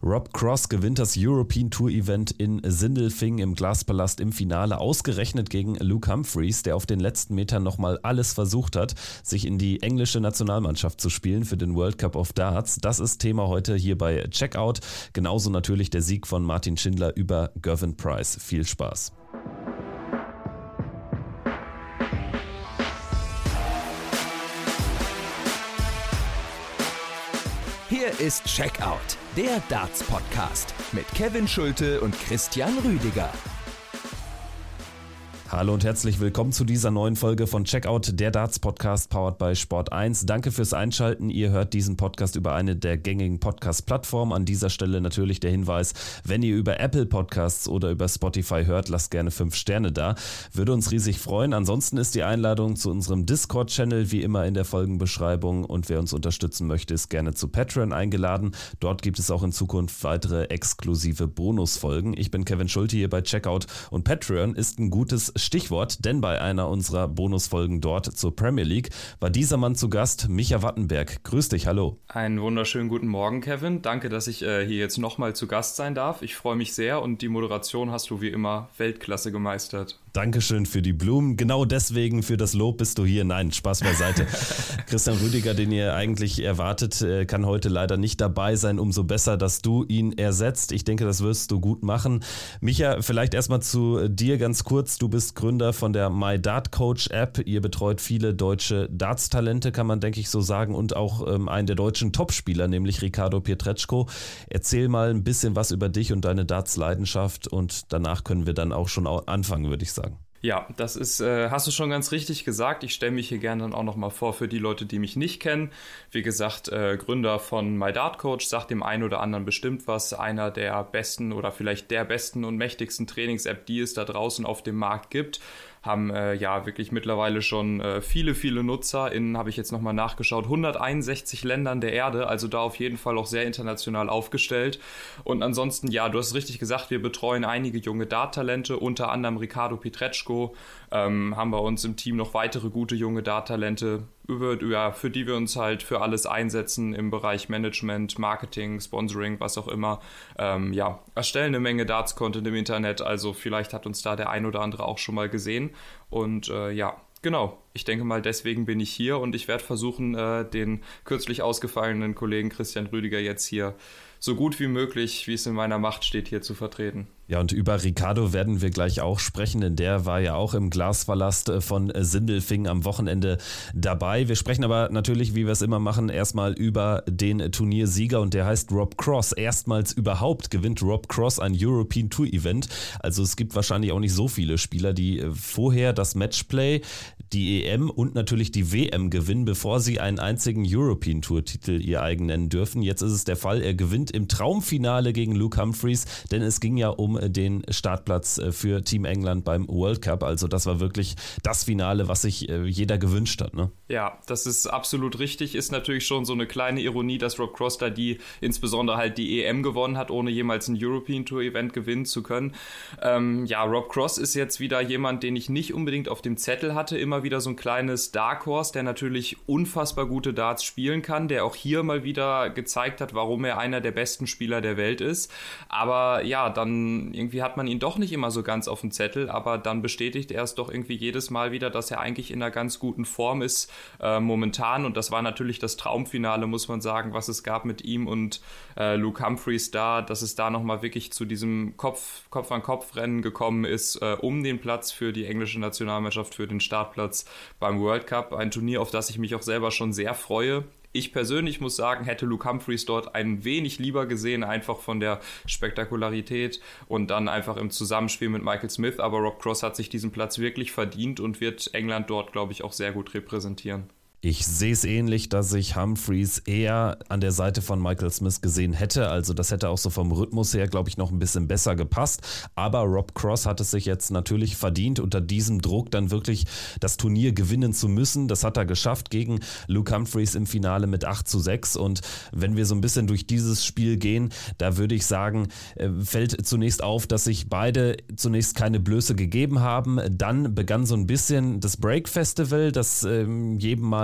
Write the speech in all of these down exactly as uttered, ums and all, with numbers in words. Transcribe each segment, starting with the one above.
Rob Cross gewinnt das European Tour Event in Sindelfingen im Glaspalast im Finale, ausgerechnet gegen Luke Humphreys, der auf den letzten Metern nochmal alles versucht hat, sich in die englische Nationalmannschaft zu spielen für den World Cup of Darts. Das ist Thema heute hier bei Checkout. Genauso natürlich der Sieg von Martin Schindler über Gervin Price. Viel Spaß. Hier ist Checkout, der Darts-Podcast mit Kevin Schulte und Christian Rüdiger. Hallo und herzlich willkommen zu dieser neuen Folge von Checkout, der Darts-Podcast powered by Sport eins. Danke fürs Einschalten. Ihr hört diesen Podcast über eine der gängigen Podcast-Plattformen. An dieser Stelle natürlich der Hinweis, wenn ihr über Apple Podcasts oder über Spotify hört, lasst gerne fünf Sterne da. Würde uns riesig freuen. Ansonsten ist die Einladung zu unserem Discord-Channel wie immer in der Folgenbeschreibung und wer uns unterstützen möchte, ist gerne zu Patreon eingeladen. Dort gibt es auch in Zukunft weitere exklusive Bonusfolgen. Ich bin Kevin Schulte hier bei Checkout und Patreon ist ein gutes Stichwort, denn bei einer unserer Bonusfolgen dort zur Premier League war dieser Mann zu Gast, Micha Wattenberg. Grüß dich, hallo. Einen wunderschönen guten Morgen, Kevin. Danke, dass ich äh, hier jetzt nochmal zu Gast sein darf. Ich freue mich sehr und die Moderation hast du wie immer Weltklasse gemeistert. Dankeschön für die Blumen. Genau deswegen für das Lob bist du hier. Nein, Spaß beiseite. Christian Rüdiger, den ihr eigentlich erwartet, kann heute leider nicht dabei sein. Umso besser, dass du ihn ersetzt. Ich denke, das wirst du gut machen. Micha, vielleicht erstmal zu dir ganz kurz. Du bist Gründer von der My Dart Coach App. Ihr betreut viele deutsche Darts-Talente, kann man, denke ich, so sagen. Und auch ähm, einen der deutschen Topspieler, nämlich Ricardo Pietreczko. Erzähl mal ein bisschen was über dich und deine Darts-Leidenschaft. Und danach können wir dann auch schon anfangen, würde ich sagen. Ja, das ist, äh, hast du schon ganz richtig gesagt. Ich stelle mich hier gerne dann auch nochmal vor für die Leute, die mich nicht kennen. Wie gesagt, äh, Gründer von My Dart Coach, sagt dem einen oder anderen bestimmt was. Einer der besten oder vielleicht der besten und mächtigsten Trainings-App, die es da draußen auf dem Markt gibt. Haben äh, ja wirklich mittlerweile schon äh, viele, viele Nutzer in, habe ich jetzt nochmal nachgeschaut, hunderteinundsechzig Ländern der Erde, also da auf jeden Fall auch sehr international aufgestellt. Und ansonsten, ja, du hast es richtig gesagt, wir betreuen einige junge Dart-Talente, unter anderem Ricardo Pietreczko, ähm, haben bei uns im Team noch weitere gute junge Dart-Talente, über, ja, für die wir uns halt für alles einsetzen im Bereich Management, Marketing, Sponsoring, was auch immer. Ähm, ja, erstellen eine Menge Darts-Content im Internet, also vielleicht hat uns da der ein oder andere auch schon mal gesehen. Und äh, ja, genau, ich denke mal, deswegen bin ich hier und ich werde versuchen, äh, den kürzlich ausgefallenen Kollegen Christian Rüdiger jetzt hier so gut wie möglich, wie es in meiner Macht steht, hier zu vertreten. Ja, und über Ricardo werden wir gleich auch sprechen, denn der war ja auch im Glaspalast von Sindelfingen am Wochenende dabei. Wir sprechen aber natürlich, wie wir es immer machen, erstmal über den Turniersieger und der heißt Rob Cross. Erstmals überhaupt gewinnt Rob Cross ein European Tour Event. Also es gibt wahrscheinlich auch nicht so viele Spieler, die vorher das Matchplay, die E M und natürlich die W M gewinnen, bevor sie einen einzigen European Tour Titel ihr eigen nennen dürfen. Jetzt ist es der Fall, er gewinnt im Traumfinale gegen Luke Humphreys, denn es ging ja um den Startplatz für Team England beim World Cup. Also das war wirklich das Finale, was sich jeder gewünscht hat, ne? Ja, das ist absolut richtig. Ist natürlich schon so eine kleine Ironie, dass Rob Cross da die, insbesondere halt die E M gewonnen hat, ohne jemals ein European Tour Event gewinnen zu können. Ähm, ja, Rob Cross ist jetzt wieder jemand, den ich nicht unbedingt auf dem Zettel hatte. Immer wieder so ein kleines Dark Horse, der natürlich unfassbar gute Darts spielen kann, der auch hier mal wieder gezeigt hat, warum er einer der besten Spieler der Welt ist. Aber ja, dann irgendwie hat man ihn doch nicht immer so ganz auf dem Zettel, aber dann bestätigt er es doch irgendwie jedes Mal wieder, dass er eigentlich in einer ganz guten Form ist äh, momentan und das war natürlich das Traumfinale, muss man sagen, was es gab mit ihm und äh, Luke Humphreys da, dass es da nochmal wirklich zu diesem Kopf, Kopf-an-Kopf-Rennen gekommen ist, äh, um den Platz für die englische Nationalmannschaft, für den Startplatz beim World Cup, ein Turnier, auf das ich mich auch selber schon sehr freue. Ich persönlich muss sagen, hätte Luke Humphreys dort ein wenig lieber gesehen, einfach von der Spektakularität und dann einfach im Zusammenspiel mit Michael Smith. Aber Rob Cross hat sich diesen Platz wirklich verdient und wird England dort, glaube ich, auch sehr gut repräsentieren. Ich sehe es ähnlich, dass ich Humphreys eher an der Seite von Michael Smith gesehen hätte. Also das hätte auch so vom Rhythmus her, glaube ich, noch ein bisschen besser gepasst. Aber Rob Cross hat es sich jetzt natürlich verdient, unter diesem Druck dann wirklich das Turnier gewinnen zu müssen. Das hat er geschafft gegen Luke Humphreys im Finale mit acht zu sechs. Und wenn wir so ein bisschen durch dieses Spiel gehen, da würde ich sagen, fällt zunächst auf, dass sich beide zunächst keine Blöße gegeben haben. Dann begann so ein bisschen das Break Festival, das ähm, jedem Mal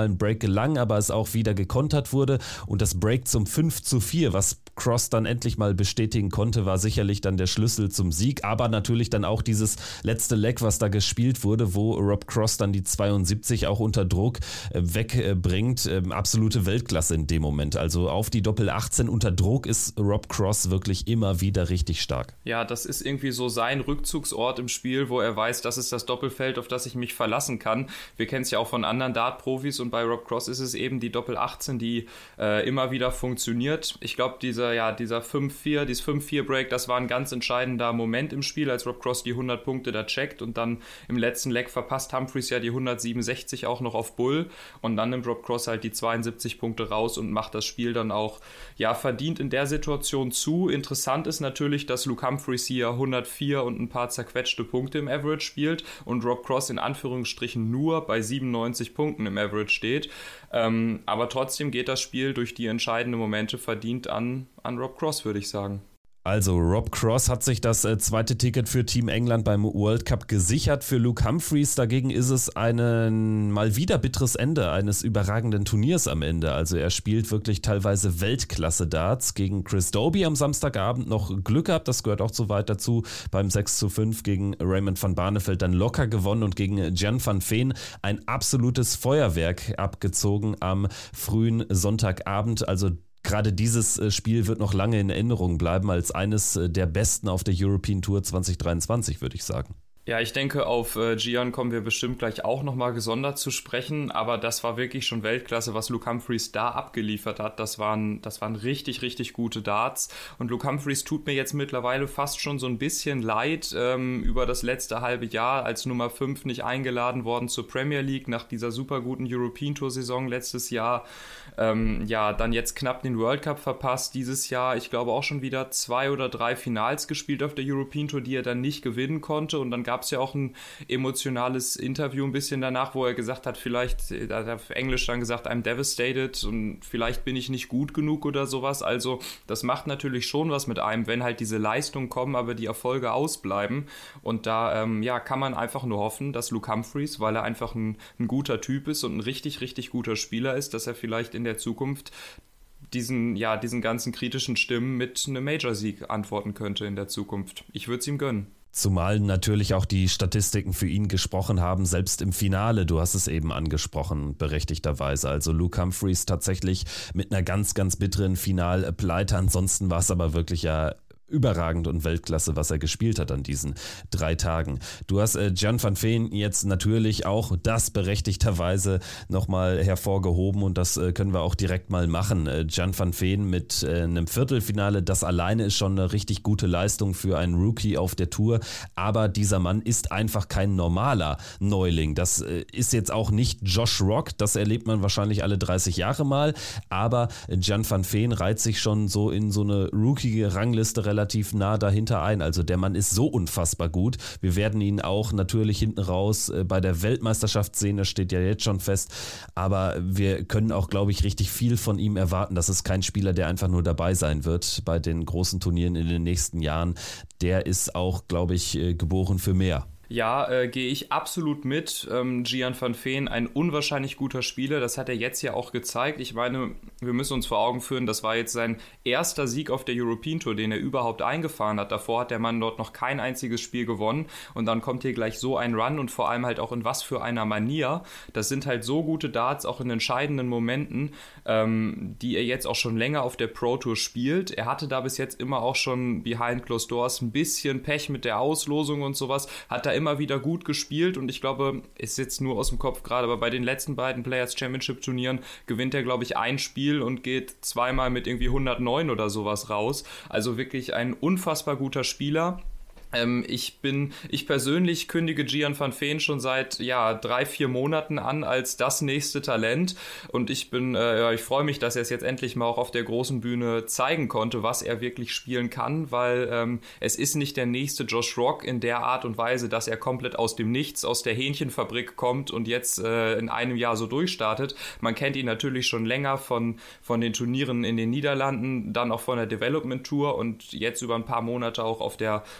Mal ein Break gelang, aber es auch wieder gekontert wurde. Und das Break zum fünf zu vier, was Cross dann endlich mal bestätigen konnte, war sicherlich dann der Schlüssel zum Sieg. Aber natürlich dann auch dieses letzte Leg, was da gespielt wurde, wo Rob Cross dann die zweiundsiebzig auch unter Druck äh, wegbringt. Ähm, absolute Weltklasse in dem Moment. Also auf die Doppel achtzehn unter Druck ist Rob Cross wirklich immer wieder richtig stark. Ja, das ist irgendwie so sein Rückzugsort im Spiel, wo er weiß, das ist das Doppelfeld, auf das ich mich verlassen kann. Wir kennen es ja auch von anderen Dart-Profis und bei Rob Cross ist es eben die Doppel achtzehn, die äh, immer wieder funktioniert. Ich glaube, dieser, ja, dieser fünf vier, dieses fünf vier Break, das war ein ganz entscheidender Moment im Spiel, als Rob Cross die hundert Punkte da checkt und dann im letzten Leg verpasst Humphreys ja die hundertsiebenundsechzig auch noch auf Bull und dann nimmt Rob Cross halt die zweiundsiebzig Punkte raus und macht das Spiel dann auch, ja, verdient in der Situation zu. Interessant ist natürlich, dass Luke Humphreys hier hundertvier und ein paar zerquetschte Punkte im Average spielt und Rob Cross in Anführungsstrichen nur bei siebenundneunzig Punkten im Average steht. Ähm, aber trotzdem geht das Spiel durch die entscheidenden Momente verdient an, an Rob Cross, würde ich sagen. Also Rob Cross hat sich das äh, zweite Ticket für Team England beim World Cup gesichert. Für Luke Humphreys dagegen ist es ein mal wieder bitteres Ende eines überragenden Turniers am Ende. Also er spielt wirklich teilweise Weltklasse-Darts gegen Chris Dobey am Samstagabend noch Glück gehabt, das gehört auch zu weit dazu. Beim sechs zu fünf gegen Raymond van Barneveld dann locker gewonnen und gegen Gian van Veen ein absolutes Feuerwerk abgezogen am frühen Sonntagabend. Also gerade dieses Spiel wird noch lange in Erinnerung bleiben als eines der besten auf der European Tour zwanzig dreiundzwanzig, würde ich sagen. Ja, ich denke, auf äh, Gian kommen wir bestimmt gleich auch nochmal gesondert zu sprechen, aber das war wirklich schon Weltklasse, was Luke Humphreys da abgeliefert hat. Das waren, das waren richtig, richtig gute Darts und Luke Humphreys tut mir jetzt mittlerweile fast schon so ein bisschen leid ähm, über das letzte halbe Jahr als Nummer fünf nicht eingeladen worden zur Premier League nach dieser super guten European Tour Saison letztes Jahr. Ähm, ja, dann jetzt knapp den World Cup verpasst, dieses Jahr, ich glaube auch schon wieder zwei oder drei Finals gespielt auf der European Tour, die er dann nicht gewinnen konnte und dann gab es ja auch ein emotionales Interview ein bisschen danach, wo er gesagt hat, vielleicht, da hat er auf Englisch dann gesagt, I'm devastated und vielleicht bin ich nicht gut genug oder sowas, also das macht natürlich schon was mit einem, wenn halt diese Leistungen kommen, aber die Erfolge ausbleiben und da ähm, ja, kann man einfach nur hoffen, dass Luke Humphreys, weil er einfach ein, ein guter Typ ist und ein richtig, richtig guter Spieler ist, dass er vielleicht in der Zukunft diesen, ja, diesen ganzen kritischen Stimmen mit einem Major-Sieg antworten könnte in der Zukunft. Ich würde es ihm gönnen. Zumal natürlich auch die Statistiken für ihn gesprochen haben, selbst im Finale, du hast es eben angesprochen, berechtigterweise. Also Luke Humphreys tatsächlich mit einer ganz, ganz bitteren Finalpleite. Ansonsten war es aber wirklich ja überragend und Weltklasse, was er gespielt hat an diesen drei Tagen. Du hast äh, Gian van Veen jetzt natürlich auch das berechtigterweise nochmal hervorgehoben und das äh, können wir auch direkt mal machen. Äh, Gian van Veen mit äh, einem Viertelfinale, das alleine ist schon eine richtig gute Leistung für einen Rookie auf der Tour, aber dieser Mann ist einfach kein normaler Neuling. Das äh, ist jetzt auch nicht Josh Rock, das erlebt man wahrscheinlich alle dreißig Jahre mal, aber Gian van Veen reiht sich schon so in so eine Rookie-Rangliste relativ nah dahinter ein. Also der Mann ist so unfassbar gut. Wir werden ihn auch natürlich hinten raus bei der Weltmeisterschaft sehen, das steht ja jetzt schon fest, aber wir können auch, glaube ich, richtig viel von ihm erwarten. Das ist kein Spieler, der einfach nur dabei sein wird bei den großen Turnieren in den nächsten Jahren. Der ist auch, glaube ich, geboren für mehr. Ja, äh, gehe ich absolut mit. Ähm, Gian van Veen, ein unwahrscheinlich guter Spieler, das hat er jetzt ja auch gezeigt. Ich meine, wir müssen uns vor Augen führen, das war jetzt sein erster Sieg auf der European Tour, den er überhaupt eingefahren hat. Davor hat der Mann dort noch kein einziges Spiel gewonnen und dann kommt hier gleich so ein Run und vor allem halt auch in was für einer Manier. Das sind halt so gute Darts, auch in entscheidenden Momenten, ähm, die er jetzt auch schon länger auf der Pro Tour spielt. Er hatte da bis jetzt immer auch schon behind closed doors ein bisschen Pech mit der Auslosung und sowas, hat da immer wieder gut gespielt und ich glaube, ist jetzt nur aus dem Kopf gerade, aber bei den letzten beiden Players Championship Turnieren gewinnt er, glaube ich, ein Spiel und geht zweimal mit irgendwie hundertneun oder sowas raus. Also wirklich ein unfassbar guter Spieler. Ähm, ich bin, ich persönlich kündige Gian van Veen schon seit ja drei, vier Monaten an als das nächste Talent und ich bin, äh, ja, ich freue mich, dass er es jetzt endlich mal auch auf der großen Bühne zeigen konnte, was er wirklich spielen kann, weil ähm, es ist nicht der nächste Josh Rock in der Art und Weise, dass er komplett aus dem Nichts, aus der Hähnchenfabrik kommt und jetzt äh, in einem Jahr so durchstartet. Man kennt ihn natürlich schon länger von, von den Turnieren in den Niederlanden, dann auch von der Development Tour und jetzt über ein paar Monate auch auf der, auf der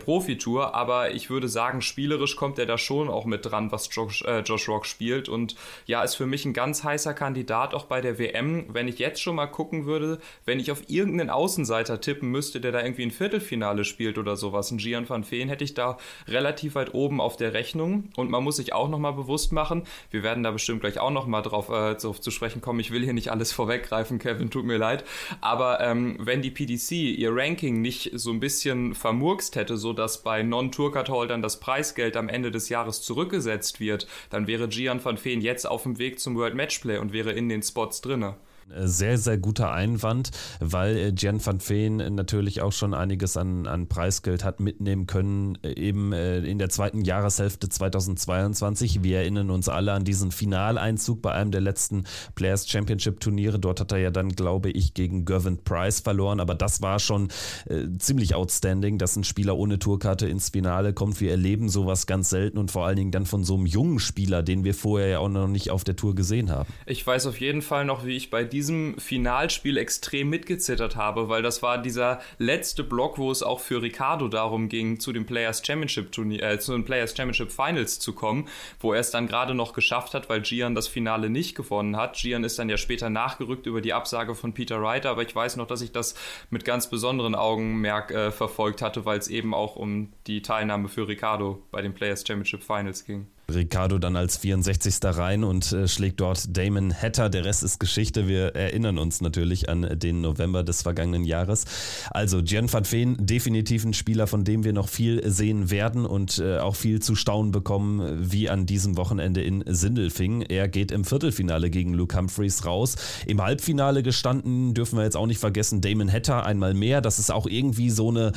Profitour, aber ich würde sagen, spielerisch kommt er da schon auch mit dran, was Josh, äh, Josh Rock spielt und ja, ist für mich ein ganz heißer Kandidat auch bei der W M. Wenn ich jetzt schon mal gucken würde, wenn ich auf irgendeinen Außenseiter tippen müsste, der da irgendwie ein Viertelfinale spielt oder sowas, ein Gian van Veen, hätte ich da relativ weit oben auf der Rechnung und man muss sich auch nochmal bewusst machen, wir werden da bestimmt gleich auch nochmal drauf äh, zu, zu sprechen kommen, ich will hier nicht alles vorweggreifen, Kevin, tut mir leid, aber ähm, wenn die P D C ihr Ranking nicht so ein bisschen vermurkst hätte, sodass bei Non-Tour-Card-Holdern das Preisgeld am Ende des Jahres zurückgesetzt wird, dann wäre Gian van Veen jetzt auf dem Weg zum World Matchplay und wäre in den Spots drinne. Sehr, sehr guter Einwand, weil Gian van Veen natürlich auch schon einiges an, an Preisgeld hat mitnehmen können, eben in der zweiten Jahreshälfte zweitausendzweiundzwanzig. Wir erinnern uns alle an diesen Finaleinzug bei einem der letzten Players Championship Turniere. Dort hat er ja dann, glaube ich, gegen Gervin Price verloren, aber das war schon äh, ziemlich outstanding, dass ein Spieler ohne Tourkarte ins Finale kommt. Wir erleben sowas ganz selten und vor allen Dingen dann von so einem jungen Spieler, den wir vorher ja auch noch nicht auf der Tour gesehen haben. Ich weiß auf jeden Fall noch, wie ich bei dir diesem Finalspiel extrem mitgezittert habe, weil das war dieser letzte Block, wo es auch für Riccardo darum ging, zu dem Players Championship Turnier, äh, zu den Players Championship Finals zu kommen, wo er es dann gerade noch geschafft hat, weil Gian das Finale nicht gewonnen hat. Gian ist dann ja später nachgerückt über die Absage von Peter Wright, aber ich weiß noch, dass ich das mit ganz besonderen Augenmerk äh, verfolgt hatte, weil es eben auch um die Teilnahme für Riccardo bei den Players Championship Finals ging. Riccardo dann als vierundsechzigster rein und äh, schlägt dort Damon Hatter. Der Rest ist Geschichte. Wir erinnern uns natürlich an den November des vergangenen Jahres. Also Gian van Veen, definitiv ein Spieler, von dem wir noch viel sehen werden und äh, auch viel zu staunen bekommen, wie an diesem Wochenende in Sindelfingen. Er geht im Viertelfinale gegen Luke Humphreys raus. Im Halbfinale gestanden, dürfen wir jetzt auch nicht vergessen, Damon Hatter einmal mehr. Das ist auch irgendwie so eine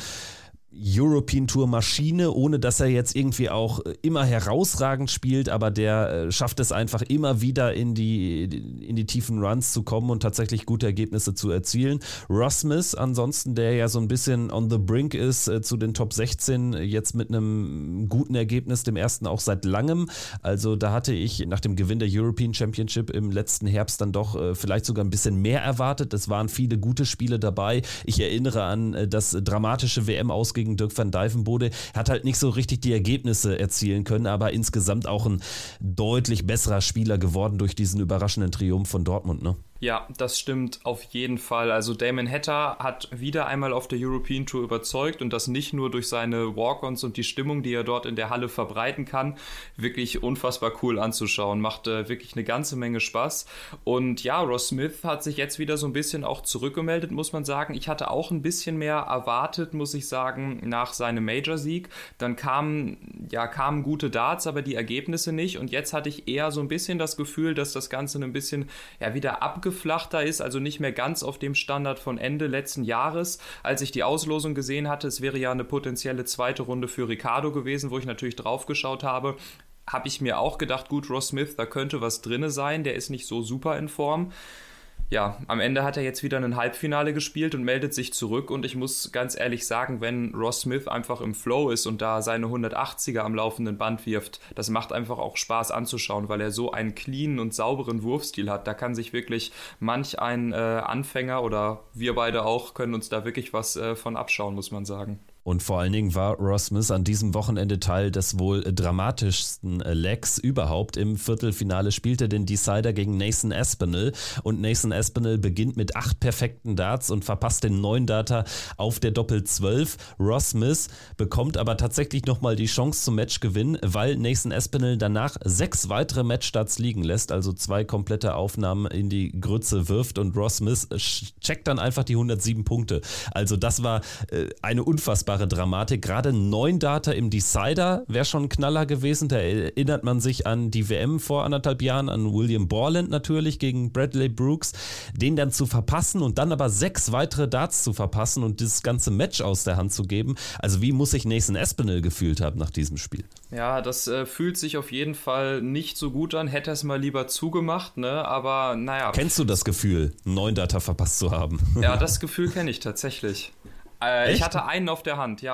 European Tour Maschine, ohne dass er jetzt irgendwie auch immer herausragend spielt, aber der äh, schafft es einfach immer wieder in die, in die tiefen Runs zu kommen und tatsächlich gute Ergebnisse zu erzielen. Ross Smith ansonsten, der ja so ein bisschen on the brink ist äh, zu den Top sechzehn, jetzt mit einem guten Ergebnis, dem ersten auch seit langem. Also da hatte ich nach dem Gewinn der European Championship im letzten Herbst dann doch äh, vielleicht sogar ein bisschen mehr erwartet. Es waren viele gute Spiele dabei. Ich erinnere an äh, das dramatische W M-Aus gegen Dirk van Dijvenbode. Er hat halt nicht so richtig die Ergebnisse erzielen können, aber insgesamt auch ein deutlich besserer Spieler geworden durch diesen überraschenden Triumph von Dortmund, ne? Ja, das stimmt auf jeden Fall. Also Damon Hatter hat wieder einmal auf der European Tour überzeugt und das nicht nur durch seine Walk-Ons und die Stimmung, die er dort in der Halle verbreiten kann. Wirklich unfassbar cool anzuschauen. Macht äh, wirklich eine ganze Menge Spaß. Und ja, Ross Smith hat sich jetzt wieder so ein bisschen auch zurückgemeldet, muss man sagen. Ich hatte auch ein bisschen mehr erwartet, muss ich sagen, nach seinem Major-Sieg. Dann kamen, ja, kamen gute Darts, aber die Ergebnisse nicht. Und jetzt hatte ich eher so ein bisschen das Gefühl, dass das Ganze ein bisschen ja, wieder abgeflachter ist, also nicht mehr ganz auf dem Standard von Ende letzten Jahres. Als ich die Auslosung gesehen hatte, es wäre ja eine potenzielle zweite Runde für Riccardo gewesen, wo ich natürlich drauf geschaut habe, habe ich mir auch gedacht, gut, Ross Smith, da könnte was drinne sein, der ist nicht so super in Form. Ja, am Ende hat er jetzt wieder ein Halbfinale gespielt und meldet sich zurück und ich muss ganz ehrlich sagen, wenn Ross Smith einfach im Flow ist und da seine hundertachtziger am laufenden Band wirft, das macht einfach auch Spaß anzuschauen, weil er so einen cleanen und sauberen Wurfstil hat. Da kann sich wirklich manch ein äh, Anfänger oder wir beide auch können uns da wirklich was äh, von abschauen, muss man sagen. Und vor allen Dingen war Ross Smith an diesem Wochenende Teil des wohl dramatischsten Legs überhaupt. Im Viertelfinale spielte den Decider gegen Nathan Aspinall und Nathan Aspinall beginnt mit acht perfekten Darts und verpasst den neuen Darter auf der Doppel zwölf. Ross Smith bekommt aber tatsächlich nochmal die Chance zum Matchgewinn, weil Nathan Aspinall danach sechs weitere Matchstarts liegen lässt, also zwei komplette Aufnahmen in die Grütze wirft und Ross Smith checkt dann einfach die hundertsieben Punkte. Also das war äh, eine unfassbare Dramatik. Gerade neun Darter im Decider wäre schon ein Knaller gewesen. Da erinnert man sich an die W M vor anderthalb Jahren, an William Borland natürlich gegen Bradley Brooks. Den dann zu verpassen und dann aber sechs weitere Darts zu verpassen und das ganze Match aus der Hand zu geben. Also wie muss sich Nathan Aspinall gefühlt haben nach diesem Spiel? Ja, das äh, fühlt sich auf jeden Fall nicht so gut an. Hätte es mal lieber zugemacht, ne? Aber naja. Kennst du das Gefühl, neun Darter verpasst zu haben? Ja, das Gefühl kenne ich tatsächlich. Äh, ich hatte einen auf der Hand, ja.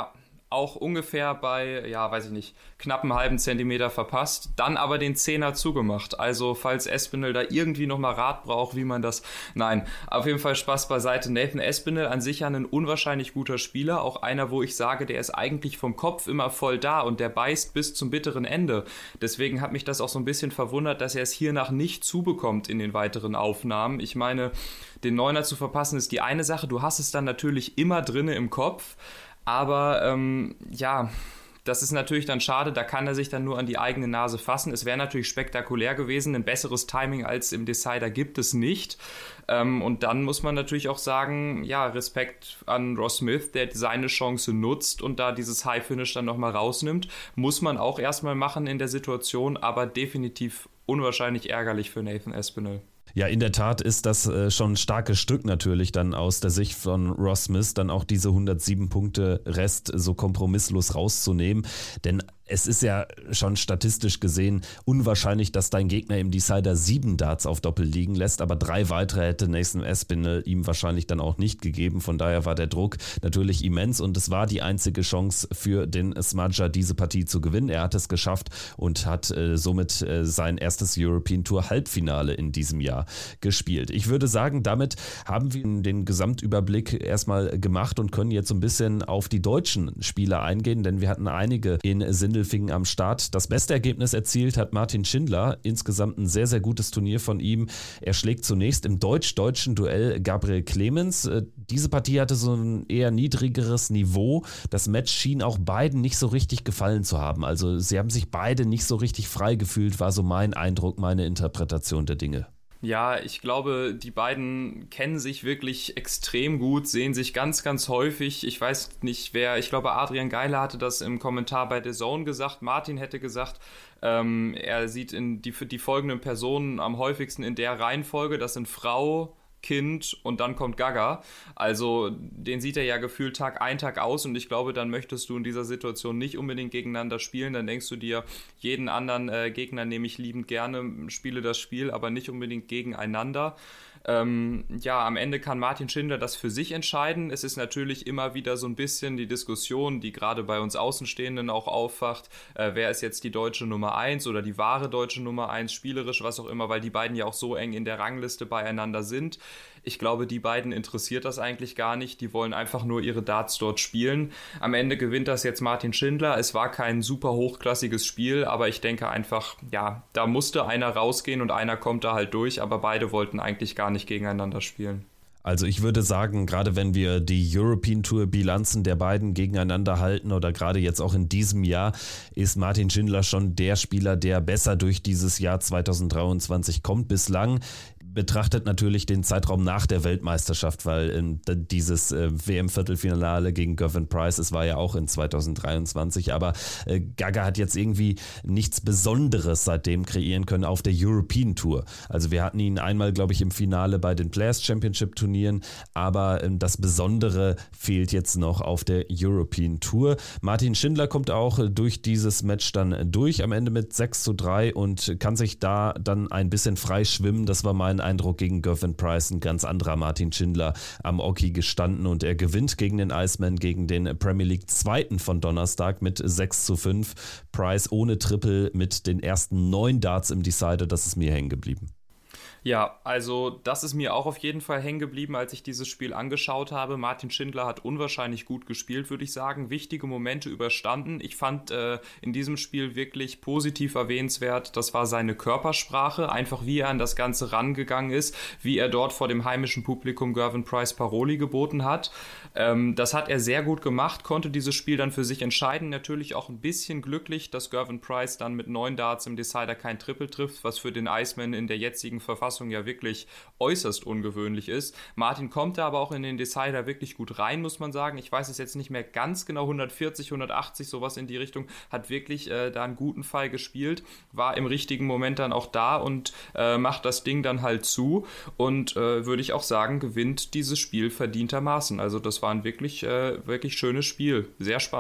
auch ungefähr bei, ja, weiß ich nicht, knapp einen halben Zentimeter verpasst, dann aber den Zehner zugemacht. Also falls Espinel da irgendwie nochmal Rat braucht, wie man das, nein, auf jeden Fall Spaß beiseite. Nathan Espinel an sich ja ein unwahrscheinlich guter Spieler, auch einer, wo ich sage, der ist eigentlich vom Kopf immer voll da und der beißt bis zum bitteren Ende. Deswegen hat mich das auch so ein bisschen verwundert, dass er es hiernach nicht zubekommt in den weiteren Aufnahmen. Ich meine, den Neuner zu verpassen ist die eine Sache, du hast es dann natürlich immer drinne im Kopf, aber ähm, ja, das ist natürlich dann schade, da kann er sich dann nur an die eigene Nase fassen. Es wäre natürlich spektakulär gewesen, ein besseres Timing als im Decider gibt es nicht. Ähm, und dann muss man natürlich auch sagen, ja, Respekt an Ross Smith, der seine Chance nutzt und da dieses High-Finish dann nochmal rausnimmt. Muss man auch erstmal machen in der Situation, aber definitiv unwahrscheinlich ärgerlich für Nathan Espinel. Ja, in der Tat ist das äh, schon ein starkes Stück natürlich dann aus der Sicht von Ross Smith, dann auch diese hundertsieben Punkte Rest so kompromisslos rauszunehmen, denn es ist ja schon statistisch gesehen unwahrscheinlich, dass dein Gegner im Decider sieben Darts auf Doppel liegen lässt, aber drei weitere hätte Nathan Espinel ihm wahrscheinlich dann auch nicht gegeben. Von daher war der Druck natürlich immens und es war die einzige Chance für den Smudger, diese Partie zu gewinnen. Er hat es geschafft und hat äh, somit äh, sein erstes European Tour Halbfinale in diesem Jahr gespielt. Ich würde sagen, damit haben wir den Gesamtüberblick erstmal gemacht und können jetzt so ein bisschen auf die deutschen Spieler eingehen, denn wir hatten einige in Sindelfingen am Start. Das beste Ergebnis erzielt hat Martin Schindler. Insgesamt ein sehr, sehr gutes Turnier von ihm. Er schlägt zunächst im deutsch-deutschen Duell Gabriel Clemens. Diese Partie hatte so ein eher niedrigeres Niveau. Das Match schien auch beiden nicht so richtig gefallen zu haben. Also sie haben sich beide nicht so richtig frei gefühlt, war so mein Eindruck, meine Interpretation der Dinge. Ja, ich glaube, die beiden kennen sich wirklich extrem gut, sehen sich ganz, ganz häufig. Ich weiß nicht, wer, ich glaube, Adrian Geiler hatte das im Kommentar bei The Zone gesagt. Martin hätte gesagt, ähm, er sieht in die, die folgenden Personen am häufigsten in der Reihenfolge. Das sind Frau, Kind und dann kommt Gaga. Also den sieht er ja gefühlt Tag ein, Tag aus und ich glaube, dann möchtest du in dieser Situation nicht unbedingt gegeneinander spielen. Dann denkst du dir, jeden anderen äh, Gegner nehme ich liebend gerne, spiele das Spiel, aber nicht unbedingt gegeneinander. Ähm, ja, am Ende kann Martin Schindler das für sich entscheiden. Es ist natürlich immer wieder so ein bisschen die Diskussion, die gerade bei uns Außenstehenden auch aufwacht, äh, wer ist jetzt die deutsche Nummer eins oder die wahre deutsche Nummer eins, spielerisch, was auch immer, weil die beiden ja auch so eng in der Rangliste beieinander sind. Ich glaube, die beiden interessiert das eigentlich gar nicht. Die wollen einfach nur ihre Darts dort spielen. Am Ende gewinnt das jetzt Martin Schindler. Es war kein super hochklassiges Spiel, aber ich denke einfach, ja, da musste einer rausgehen und einer kommt da halt durch, aber beide wollten eigentlich gar nicht gegeneinander spielen. Also ich würde sagen, gerade wenn wir die European Tour Bilanzen der beiden gegeneinander halten oder gerade jetzt auch in diesem Jahr, ist Martin Schindler schon der Spieler, der besser durch dieses Jahr zwanzig dreiundzwanzig kommt bislang. Betrachtet natürlich den Zeitraum nach der Weltmeisterschaft, weil in dieses äh, W M-Viertelfinale gegen Gervin Price, es war ja auch in zwanzig dreiundzwanzig, aber äh, Gaga hat jetzt irgendwie nichts Besonderes seitdem kreieren können auf der European Tour. Also wir hatten ihn einmal, glaube ich, im Finale bei den Players Championship Turnieren, aber äh, das Besondere fehlt jetzt noch auf der European Tour. Martin Schindler kommt auch äh, durch dieses Match dann durch, am Ende mit sechs zu drei und kann sich da dann ein bisschen frei schwimmen. Das war mein Eindruck gegen Gervin Price, ein ganz anderer Martin Schindler am Oki gestanden und er gewinnt gegen den Iceman, gegen den Premier League Zweiten von Donnerstag mit sechs zu fünf. Price ohne Triple mit den ersten neun Darts im Decider, das ist mir hängen geblieben. Ja, also das ist mir auch auf jeden Fall hängen geblieben, als ich dieses Spiel angeschaut habe. Martin Schindler hat unwahrscheinlich gut gespielt, würde ich sagen. Wichtige Momente überstanden. Ich fand äh, in diesem Spiel wirklich positiv erwähnenswert, das war seine Körpersprache, einfach wie er an das Ganze rangegangen ist, wie er dort vor dem heimischen Publikum Gervin Price Paroli geboten hat. Ähm, das hat er sehr gut gemacht, konnte dieses Spiel dann für sich entscheiden. Natürlich auch ein bisschen glücklich, dass Gervin Price dann mit neun Darts im Decider kein Triple trifft, was für den Iceman in der jetzigen Verfassung ja wirklich äußerst ungewöhnlich ist. Martin kommt da aber auch in den Decider wirklich gut rein, muss man sagen. Ich weiß es jetzt nicht mehr ganz genau, hundertvierzig, hundertachtzig, sowas in die Richtung, hat wirklich äh, da einen guten Fall gespielt, war im richtigen Moment dann auch da und äh, macht das Ding dann halt zu und äh, würde ich auch sagen, gewinnt dieses Spiel verdientermaßen. Also das war ein wirklich, äh, wirklich schönes Spiel, sehr spannend.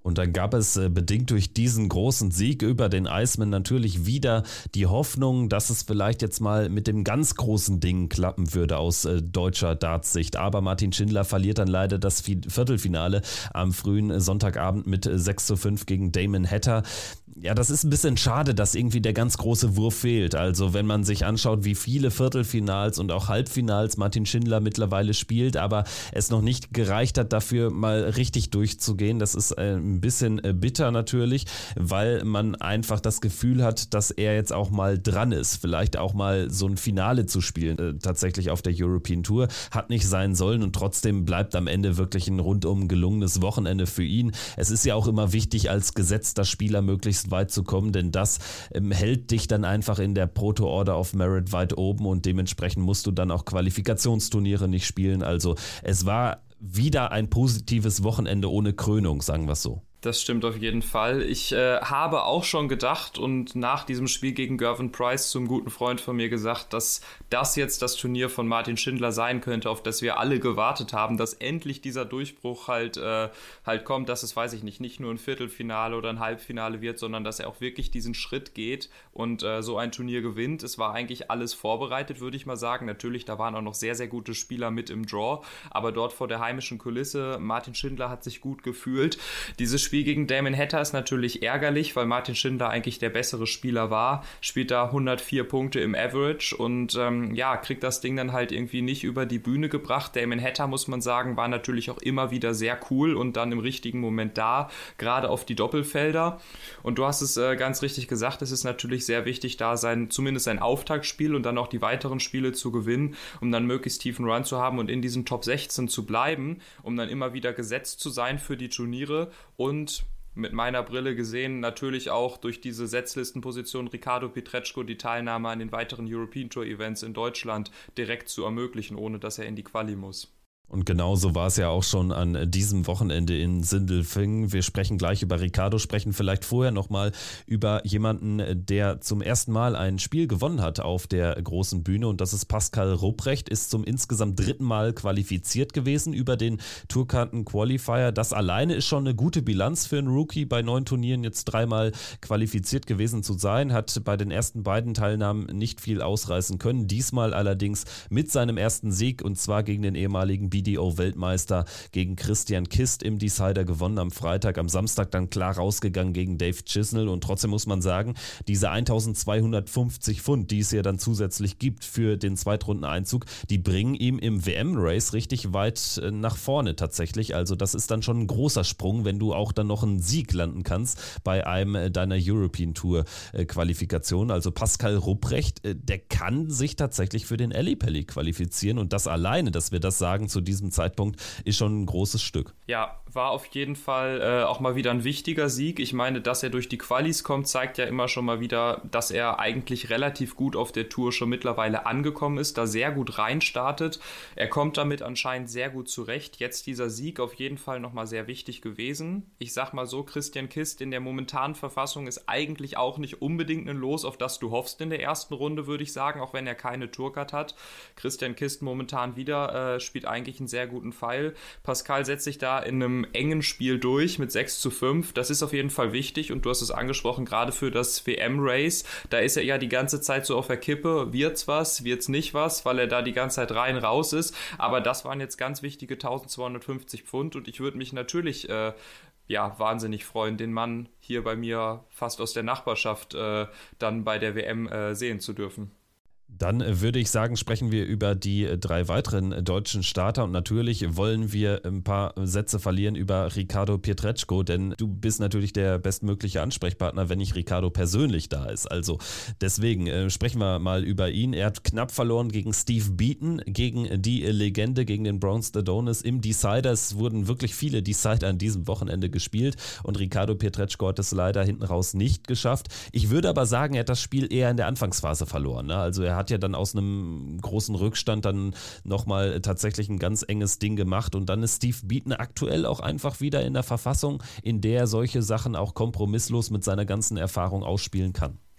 Und dann gab es äh, bedingt durch diesen großen Sieg über den Iceman natürlich wieder die Hoffnung, dass es vielleicht jetzt mal mit dem ganz großen Ding klappen würde aus äh, deutscher Dartssicht. Aber Martin Schindler verliert dann leider das Viertelfinale am frühen Sonntagabend mit äh, sechs zu fünf gegen Damon Hatter. Ja, das ist ein bisschen schade, dass irgendwie der ganz große Wurf fehlt. Also wenn man sich anschaut, wie viele Viertelfinals und auch Halbfinals Martin Schindler mittlerweile spielt, aber es noch nicht gereicht hat, dafür mal richtig durchzugehen. Das ist äh, ein bisschen äh, bitter natürlich, weil man einfach das Gefühl hat, dass er jetzt auch mal dran ist, vielleicht auch mal so ein Finale zu spielen, äh, tatsächlich auf der European Tour. Hat nicht sein sollen und trotzdem bleibt am Ende wirklich ein rundum gelungenes Wochenende für ihn. Es ist ja auch immer wichtig, als gesetzter Spieler möglichst weit zu kommen, denn das ähm, hält dich dann einfach in der Proto Order of Merit weit oben und dementsprechend musst du dann auch Qualifikationsturniere nicht spielen. Also es war wieder ein positives Wochenende ohne Krönung, sagen wir es so. Das stimmt auf jeden Fall. Ich äh, habe auch schon gedacht und nach diesem Spiel gegen Gervin Price zum guten Freund von mir gesagt, dass das jetzt das Turnier von Martin Schindler sein könnte, auf das wir alle gewartet haben, dass endlich dieser Durchbruch halt, äh, halt kommt, dass es, weiß ich nicht, nicht nur ein Viertelfinale oder ein Halbfinale wird, sondern dass er auch wirklich diesen Schritt geht und äh, so ein Turnier gewinnt. Es war eigentlich alles vorbereitet, würde ich mal sagen. Natürlich, da waren auch noch sehr, sehr gute Spieler mit im Draw, aber dort vor der heimischen Kulisse, Martin Schindler hat sich gut gefühlt. Dieses Spiel gegen Damon Hatter ist natürlich ärgerlich, weil Martin Schindler eigentlich der bessere Spieler war, spielt da hundertvier Punkte im Average und ähm, ja, kriegt das Ding dann halt irgendwie nicht über die Bühne gebracht. Damon Hatter, muss man sagen, war natürlich auch immer wieder sehr cool und dann im richtigen Moment da, gerade auf die Doppelfelder. Und du hast es äh, ganz richtig gesagt, es ist natürlich sehr wichtig, da sein, zumindest sein Auftaktspiel und dann auch die weiteren Spiele zu gewinnen, um dann möglichst tiefen Run zu haben und in diesen Top sechzehn zu bleiben, um dann immer wieder gesetzt zu sein für die Turniere und mit meiner Brille gesehen natürlich auch durch diese Setzlistenposition Riccardo Pietreczko die Teilnahme an den weiteren European Tour Events in Deutschland direkt zu ermöglichen, ohne dass er in die Quali muss. Und genauso war es ja auch schon an diesem Wochenende in Sindelfingen. Wir sprechen gleich über Riccardo, sprechen vielleicht vorher nochmal über jemanden, der zum ersten Mal ein Spiel gewonnen hat auf der großen Bühne und das ist Pascal Rupprecht, ist zum insgesamt dritten Mal qualifiziert gewesen über den Tourkarten-Qualifier. Das alleine ist schon eine gute Bilanz für einen Rookie, bei neun Turnieren jetzt dreimal qualifiziert gewesen zu sein, hat bei den ersten beiden Teilnahmen nicht viel ausreißen können, diesmal allerdings mit seinem ersten Sieg und zwar gegen den ehemaligen B D O-Weltmeister gegen Christian Kist im Decider gewonnen am Freitag, am Samstag dann klar rausgegangen gegen Dave Chisnell und trotzdem muss man sagen, diese eintausendzweihundertfünfzig Pfund, die es ja dann zusätzlich gibt für den Zweitrundeneinzug, die bringen ihm im W M-Race richtig weit nach vorne tatsächlich, also das ist dann schon ein großer Sprung, wenn du auch dann noch einen Sieg landen kannst bei einem deiner European Tour Qualifikation, also Pascal Rupprecht, der kann sich tatsächlich für den Ellipelli qualifizieren und das alleine, dass wir das sagen zu diesem Zeitpunkt, ist schon ein großes Stück. Ja, war auf jeden Fall äh, auch mal wieder ein wichtiger Sieg. Ich meine, dass er durch die Qualis kommt, zeigt ja immer schon mal wieder, dass er eigentlich relativ gut auf der Tour schon mittlerweile angekommen ist, da sehr gut reinstartet. Er kommt damit anscheinend sehr gut zurecht. Jetzt dieser Sieg auf jeden Fall nochmal sehr wichtig gewesen. Ich sag mal so, Christian Kist in der momentanen Verfassung ist eigentlich auch nicht unbedingt ein Los, auf das du hoffst in der ersten Runde, würde ich sagen, auch wenn er keine Tourcard hat. Christian Kist momentan wieder äh, spielt eigentlich einen sehr guten Pfeil. Pascal setzt sich da in einem engen Spiel durch mit sechs zu fünf. Das ist auf jeden Fall wichtig und du hast es angesprochen, gerade für das W M-Race. Da ist er ja die ganze Zeit so auf der Kippe. Wird's was, wird's nicht was, weil er da die ganze Zeit rein, raus ist. Aber das waren jetzt ganz wichtige eintausendzweihundertfünfzig Pfund und ich würde mich natürlich äh, ja, wahnsinnig freuen, den Mann hier bei mir fast aus der Nachbarschaft äh, dann bei der W M äh, sehen zu dürfen. Dann würde ich sagen, sprechen wir über die drei weiteren deutschen Starter und natürlich wollen wir ein paar Sätze verlieren über Riccardo Pietreczko, denn du bist natürlich der bestmögliche Ansprechpartner, wenn nicht Riccardo persönlich da ist. Also deswegen äh, sprechen wir mal über ihn. Er hat knapp verloren gegen Steve Beaton, gegen die Legende, gegen den Bronze Adonis im Decider. Es wurden wirklich viele Decider an diesem Wochenende gespielt und Riccardo Pietreczko hat es leider hinten raus nicht geschafft. Ich würde aber sagen, er hat das Spiel eher in der Anfangsphase verloren. Ne? Also er hat ja dann aus einem großen Rückstand dann nochmal tatsächlich ein ganz enges Ding gemacht und dann ist Steve Beaton aktuell auch einfach wieder in der Verfassung, in der er solche Sachen auch kompromisslos mit seiner ganzen Erfahrung ausspielen kann.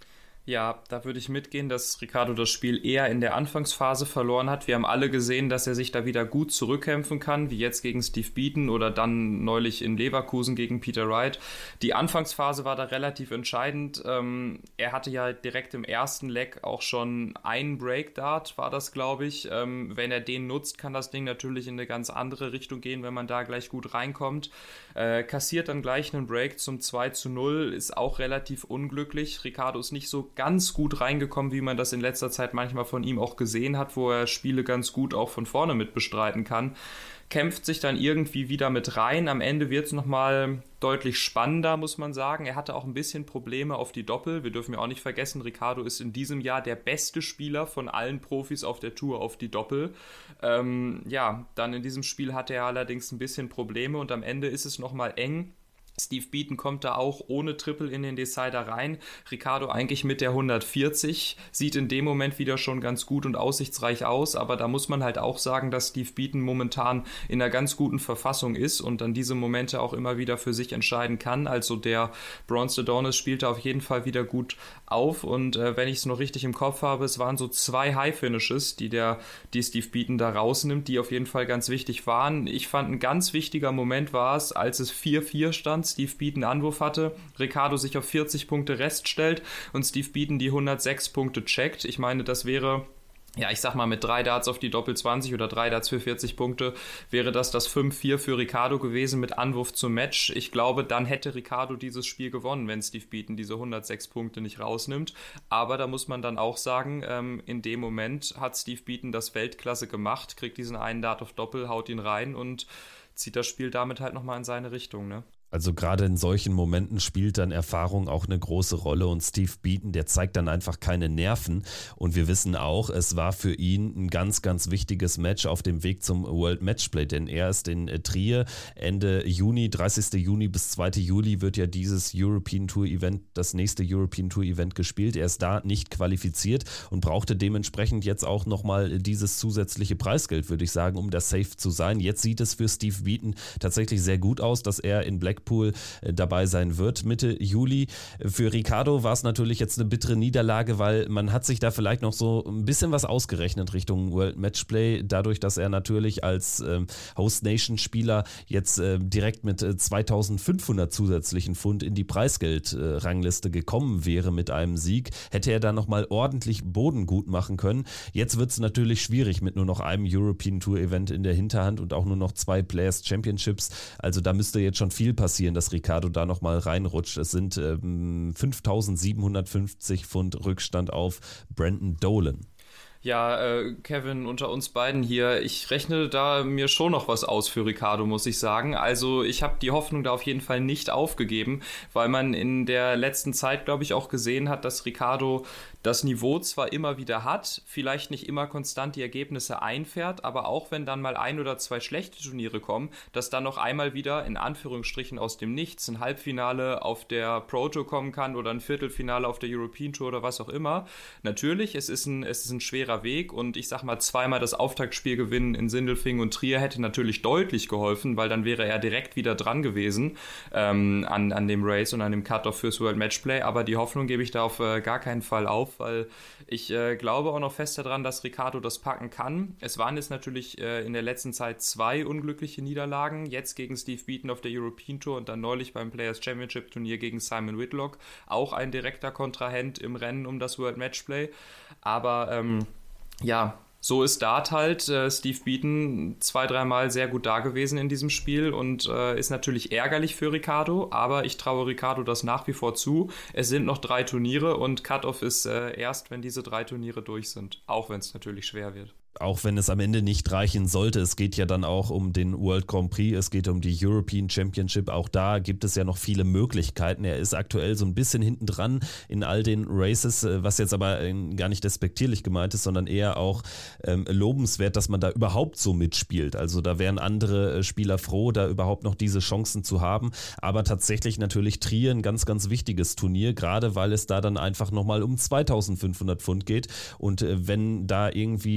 Ja, da würde ich mitgehen, dass Ricciardo das Spiel eher in der Anfangsphase verloren hat. Wir haben alle gesehen, dass er sich da wieder gut zurückkämpfen kann, wie jetzt gegen Steve Beaton oder dann neulich in Leverkusen gegen Peter Wright. Die Anfangsphase war da relativ entscheidend. Ähm, er hatte ja direkt im ersten Leg auch schon einen Breakdart, war das, glaube ich. Ähm, wenn er den nutzt, kann das Ding natürlich in eine ganz andere Richtung gehen, wenn man da gleich gut reinkommt. Äh, kassiert dann gleich einen Break zum zwei zu null, ist auch relativ unglücklich. Ricciardo ist nicht so ganz gut reingekommen, wie man das in letzter Zeit manchmal von ihm auch gesehen hat, wo er Spiele ganz gut auch von vorne mit bestreiten kann. Kämpft sich dann irgendwie wieder mit rein. Am Ende wird es nochmal deutlich spannender, muss man sagen. Er hatte auch ein bisschen Probleme auf die Doppel. Wir dürfen ja auch nicht vergessen, Ricciardo ist in diesem Jahr der beste Spieler von allen Profis auf der Tour auf die Doppel. Ähm, ja, dann in diesem Spiel hatte er allerdings ein bisschen Probleme und am Ende ist es nochmal eng. Steve Beaton kommt da auch ohne Triple in den Decider rein. Ricciardo eigentlich mit der hundertvierzig, sieht in dem Moment wieder schon ganz gut und aussichtsreich aus, aber da muss man halt auch sagen, dass Steve Beaton momentan in einer ganz guten Verfassung ist und dann diese Momente auch immer wieder für sich entscheiden kann. Also der Bronze Adonis spielte auf jeden Fall wieder gut auf und äh, wenn ich es noch richtig im Kopf habe, es waren so zwei High-Finishes, die, der, die Steve Beaton da rausnimmt, die auf jeden Fall ganz wichtig waren. Ich fand, ein ganz wichtiger Moment war es, als es vier vier stand, Steve Beaton Anwurf hatte, Ricciardo sich auf vierzig Punkte Rest stellt und Steve Beaton die hundertsechs Punkte checkt. Ich meine, das wäre, ja, ich sag mal, mit drei Darts auf die Doppel zwanzig oder drei Darts für vierzig Punkte, wäre das das fünf vier für Ricciardo gewesen mit Anwurf zum Match. Ich glaube, dann hätte Ricciardo dieses Spiel gewonnen, wenn Steve Beaton diese hundertsechs Punkte nicht rausnimmt. Aber da muss man dann auch sagen, ähm, in dem Moment hat Steve Beaton das Weltklasse gemacht, kriegt diesen einen Dart auf Doppel, haut ihn rein und zieht das Spiel damit halt nochmal in seine Richtung, ne? Also gerade in solchen Momenten spielt dann Erfahrung auch eine große Rolle und Steve Beaton, der zeigt dann einfach keine Nerven und wir wissen auch, es war für ihn ein ganz, ganz wichtiges Match auf dem Weg zum World Matchplay, denn er ist in Trier Ende Juni, dreißigsten Juni bis zweiten Juli wird ja dieses European Tour Event, das nächste European Tour Event gespielt. Er ist da nicht qualifiziert und brauchte dementsprechend jetzt auch nochmal dieses zusätzliche Preisgeld, würde ich sagen, um da safe zu sein. Jetzt sieht es für Steve Beaton tatsächlich sehr gut aus, dass er in Black Blackpool dabei sein wird Mitte Juli. Für Ricciardo war es natürlich jetzt eine bittere Niederlage, weil man hat sich da vielleicht noch so ein bisschen was ausgerechnet Richtung World Matchplay, dadurch, dass er natürlich als ähm, Host Nation Spieler jetzt äh, direkt mit äh, zweitausendfünfhundert zusätzlichen Pfund in die Preisgeldrangliste äh, gekommen wäre mit einem Sieg, hätte er da nochmal ordentlich Boden gut machen können. Jetzt wird es natürlich schwierig mit nur noch einem European Tour Event in der Hinterhand und auch nur noch zwei Players Championships. Also da müsste jetzt schon viel passieren, dass Ricciardo da nochmal reinrutscht. Es sind ähm, fünftausendsiebenhundertfünfzig Pfund Rückstand auf Brandon Dolan. Ja, äh, Kevin, unter uns beiden hier, ich rechne da mir schon noch was aus für Ricciardo, muss ich sagen. Also ich habe die Hoffnung da auf jeden Fall nicht aufgegeben, weil man in der letzten Zeit, glaube ich, auch gesehen hat, dass Ricciardo das Niveau zwar immer wieder hat, vielleicht nicht immer konstant die Ergebnisse einfährt, aber auch wenn dann mal ein oder zwei schlechte Turniere kommen, dass dann noch einmal wieder in Anführungsstrichen aus dem Nichts ein Halbfinale auf der Pro Tour kommen kann oder ein Viertelfinale auf der European Tour oder was auch immer. Natürlich, es ist ein, es ist ein schwerer Weg und ich sag mal, zweimal das Auftaktspiel gewinnen in Sindelfingen und Trier hätte natürlich deutlich geholfen, weil dann wäre er direkt wieder dran gewesen ähm, an, an dem Race und an dem Cut-Off fürs World Matchplay, aber die Hoffnung gebe ich da auf äh, gar keinen Fall auf, weil ich äh, glaube auch noch fest daran, dass Ricciardo das packen kann. Es waren jetzt natürlich äh, in der letzten Zeit zwei unglückliche Niederlagen, jetzt gegen Steve Beaton auf der European Tour und dann neulich beim Players Championship Turnier gegen Simon Whitlock, auch ein direkter Kontrahent im Rennen um das World Matchplay, aber ähm, ja, so ist Dart halt. Äh, Steve Beaton zwei, dreimal sehr gut da gewesen in diesem Spiel und äh, ist natürlich ärgerlich für Ricciardo, aber ich traue Ricciardo das nach wie vor zu. Es sind noch drei Turniere und Cut-Off ist äh, erst, wenn diese drei Turniere durch sind, auch wenn es natürlich schwer wird. Auch wenn es am Ende nicht reichen sollte, es geht ja dann auch um den World Grand Prix, es geht um die European Championship, auch da gibt es ja noch viele Möglichkeiten. Er ist aktuell so ein bisschen hinten dran in all den Races, was jetzt aber gar nicht despektierlich gemeint ist, sondern eher auch ähm, lobenswert, dass man da überhaupt so mitspielt. Also da wären andere Spieler froh, da überhaupt noch diese Chancen zu haben, aber tatsächlich natürlich Trier ein ganz, ganz wichtiges Turnier, gerade weil es da dann einfach nochmal um zweitausendfünfhundert Pfund geht und äh, wenn da irgendwie so die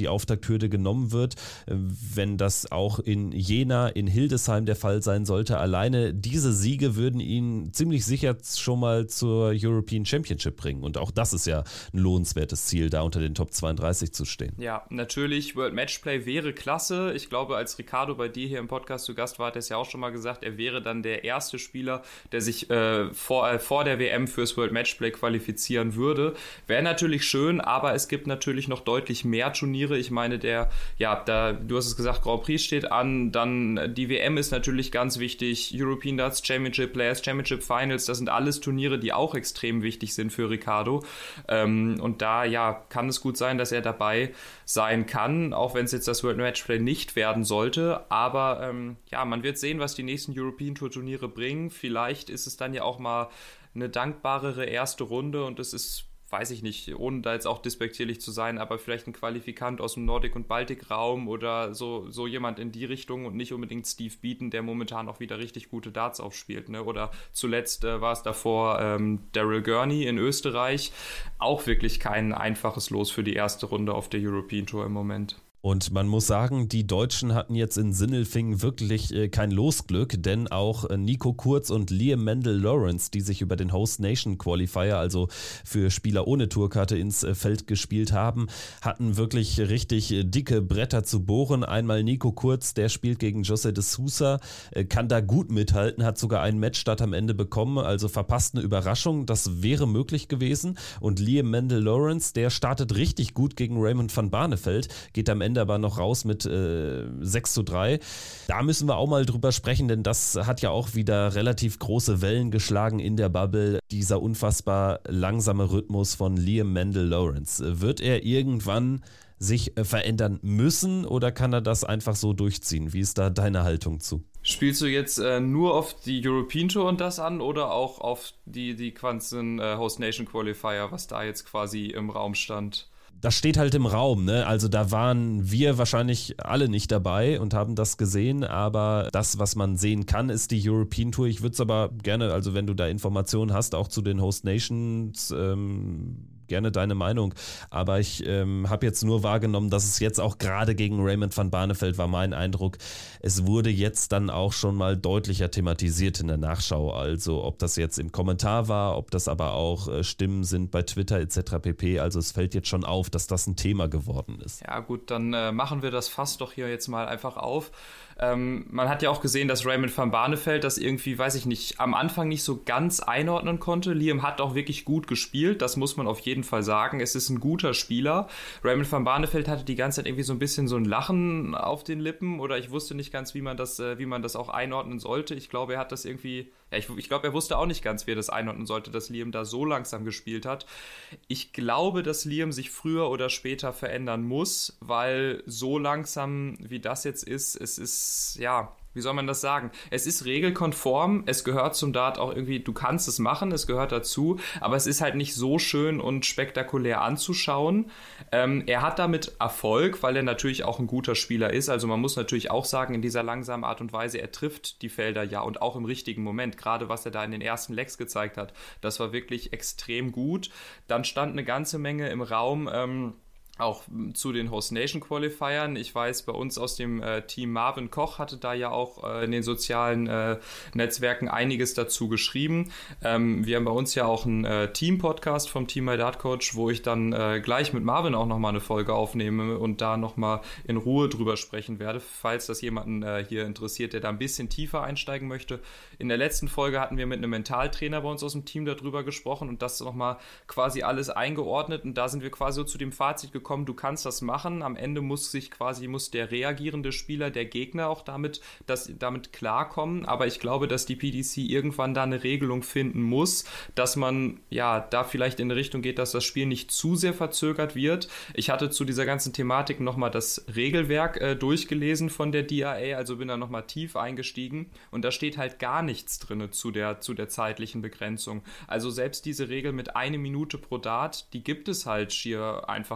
die Auftakthürde genommen wird. Wenn das auch in Jena, in Hildesheim der Fall sein sollte, alleine diese Siege würden ihn ziemlich sicher schon mal zur European Championship bringen. Und auch das ist ja ein lohnenswertes Ziel, da unter den Top zweiunddreißig zu stehen. Ja, natürlich, World Matchplay wäre klasse. Ich glaube, als Ricardo bei dir hier im Podcast zu Gast war, hat er es ja auch schon mal gesagt, er wäre dann der erste Spieler, der sich äh, vor, äh, vor der W M fürs World Matchplay qualifizieren würde. Wäre natürlich schön, aber es gibt natürlich noch deutlich mehr Turniere. Ich meine, der, ja, da, du hast es gesagt, Grand Prix steht an, dann die W M ist natürlich ganz wichtig, European Darts Championship, Players Championship Finals, das sind alles Turniere, die auch extrem wichtig sind für Ricardo. Ähm, und da, ja, kann es gut sein, dass er dabei sein kann, auch wenn es jetzt das World Matchplay nicht werden sollte. Aber ähm, ja, man wird sehen, was die nächsten European Tour Turniere bringen. Vielleicht ist es dann ja auch mal eine dankbarere erste Runde und es ist, weiß ich nicht, ohne da jetzt auch despektierlich zu sein, aber vielleicht ein Qualifikant aus dem Nordic- und Baltikraum oder so, so jemand in die Richtung und nicht unbedingt Steve Beaton, der momentan auch wieder richtig gute Darts aufspielt. Ne? Oder zuletzt äh, war es davor ähm, Daryl Gurney in Österreich. Auch wirklich kein einfaches Los für die erste Runde auf der European Tour im Moment. Und man muss sagen, die Deutschen hatten jetzt in Sindelfingen wirklich äh, kein Losglück, denn auch äh, Nico Kurz und Liam Mendel-Lawrence, die sich über den Host Nation Qualifier, also für Spieler ohne Tourkarte, ins äh, Feld gespielt haben, hatten wirklich richtig äh, dicke Bretter zu bohren. Einmal Nico Kurz, der spielt gegen José de Sousa, äh, kann da gut mithalten, hat sogar einen Matchstart am Ende bekommen, also verpasst eine Überraschung, das wäre möglich gewesen. Und Liam Mendel-Lawrence, der startet richtig gut gegen Raymond van Barneveld, geht am Ende Ende aber noch raus mit äh, sechs zu drei. Da müssen wir auch mal drüber sprechen, denn das hat ja auch wieder relativ große Wellen geschlagen in der Bubble. Dieser unfassbar langsame Rhythmus von Liam Mendel-Lawrence. Wird er irgendwann sich äh, verändern müssen oder kann er das einfach so durchziehen? Wie ist da deine Haltung zu? Spielst du jetzt äh, nur auf die European Tour und das an oder auch auf die, die ganzen äh, Host Nation Qualifier, was da jetzt quasi im Raum stand? Das steht halt im Raum, ne? Also da waren wir wahrscheinlich alle nicht dabei und haben das gesehen, aber das, was man sehen kann, ist die European Tour. Ich würde es aber gerne, also wenn du da Informationen hast, auch zu den Host Nations, ähm, gerne deine Meinung, aber ich ähm, habe jetzt nur wahrgenommen, dass es jetzt auch gerade gegen Raymond van Barneveld war mein Eindruck, es wurde jetzt dann auch schon mal deutlicher thematisiert in der Nachschau, also ob das jetzt im Kommentar war, ob das aber auch äh, Stimmen sind bei Twitter et cetera pp, also es fällt jetzt schon auf, dass das ein Thema geworden ist. Ja gut, dann äh, machen wir das Fass doch hier jetzt mal einfach auf. Ähm, man hat ja auch gesehen, dass Raymond van Barneveld das irgendwie, weiß ich nicht, am Anfang nicht so ganz einordnen konnte. Liam hat auch wirklich gut gespielt, das muss man auf jeden Fall sagen. Es ist ein guter Spieler. Raymond van Barneveld hatte die ganze Zeit irgendwie so ein bisschen so ein Lachen auf den Lippen oder ich wusste nicht ganz, wie man das, äh, wie man das auch einordnen sollte. Ich glaube, er hat das irgendwie, ja, ich, ich glaube, er wusste auch nicht ganz, wie er das einordnen sollte, dass Liam da so langsam gespielt hat. Ich glaube, dass Liam sich früher oder später verändern muss, weil so langsam, wie das jetzt ist, es ist ja, wie soll man das sagen? Es ist regelkonform, es gehört zum Dart auch irgendwie, du kannst es machen, es gehört dazu, aber es ist halt nicht so schön und spektakulär anzuschauen. Ähm, er hat damit Erfolg, weil er natürlich auch ein guter Spieler ist, also man muss natürlich auch sagen, in dieser langsamen Art und Weise, er trifft die Felder ja und auch im richtigen Moment, gerade was er da in den ersten Legs gezeigt hat, das war wirklich extrem gut. Dann stand eine ganze Menge im Raum, ähm, auch zu den Host Nation Qualifiern. Ich weiß, bei uns aus dem äh, Team Marvin Koch hatte da ja auch äh, in den sozialen äh, Netzwerken einiges dazu geschrieben. Ähm, wir haben bei uns ja auch einen äh, Team-Podcast vom Team My Dart Coach, wo ich dann äh, gleich mit Marvin auch nochmal eine Folge aufnehme und da nochmal in Ruhe drüber sprechen werde, falls das jemanden äh, hier interessiert, der da ein bisschen tiefer einsteigen möchte. In der letzten Folge hatten wir mit einem Mentaltrainer bei uns aus dem Team darüber gesprochen und das nochmal quasi alles eingeordnet und da sind wir quasi so zu dem Fazit gekommen, du kannst das machen, am Ende muss sich quasi, muss der reagierende Spieler, der Gegner auch damit, das, damit klarkommen, aber ich glaube, dass die P D C irgendwann da eine Regelung finden muss, dass man ja da vielleicht in eine Richtung geht, dass das Spiel nicht zu sehr verzögert wird. Ich hatte zu dieser ganzen Thematik nochmal das Regelwerk äh, durchgelesen von der D R A, also bin da nochmal tief eingestiegen und da steht halt gar nichts drin zu der, zu der zeitlichen Begrenzung. Also selbst diese Regel mit eine Minute pro Dart, die gibt es halt schier einfach gar nicht.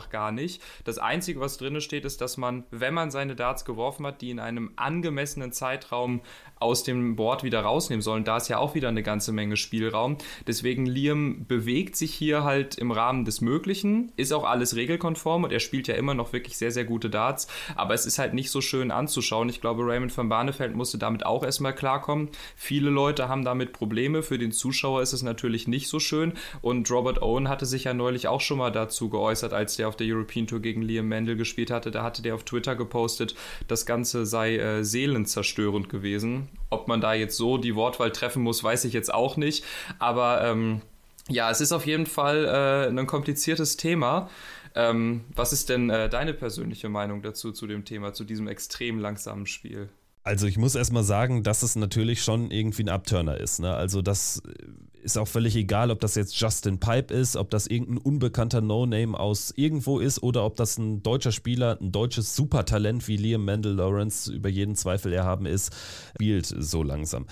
nicht. Das Einzige, was drin steht, ist, dass man, wenn man seine Darts geworfen hat, die in einem angemessenen Zeitraum aus dem Board wieder rausnehmen sollen. Da ist ja auch wieder eine ganze Menge Spielraum. Deswegen Liam bewegt sich hier halt im Rahmen des Möglichen, ist auch alles regelkonform und er spielt ja immer noch wirklich sehr, sehr gute Darts, aber es ist halt nicht so schön anzuschauen. Ich glaube, Raymond van Barneveld musste damit auch erstmal klarkommen. Viele Leute haben damit Probleme. Für den Zuschauer ist es natürlich nicht so schön und Robert Owen hatte sich ja neulich auch schon mal dazu geäußert, als der auf der European Tour gegen Liam Mendel gespielt hatte. Da hatte der auf Twitter gepostet, das Ganze sei äh, seelenzerstörend gewesen. Ob man da jetzt so die Wortwahl treffen muss, weiß ich jetzt auch nicht. Aber ähm, ja, es ist auf jeden Fall äh, ein kompliziertes Thema. Ähm, was ist denn äh, deine persönliche Meinung dazu, zu dem Thema, zu diesem extrem langsamen Spiel? Also ich muss erstmal sagen, dass es natürlich schon irgendwie ein Abturner ist. Ne? Also das ist auch völlig egal, ob das jetzt Justin Pipe ist, ob das irgendein unbekannter No-Name aus irgendwo ist oder ob das ein deutscher Spieler, ein deutsches Supertalent wie Liam Mendel Lawrence über jeden Zweifel erhaben ist, spielt so langsam.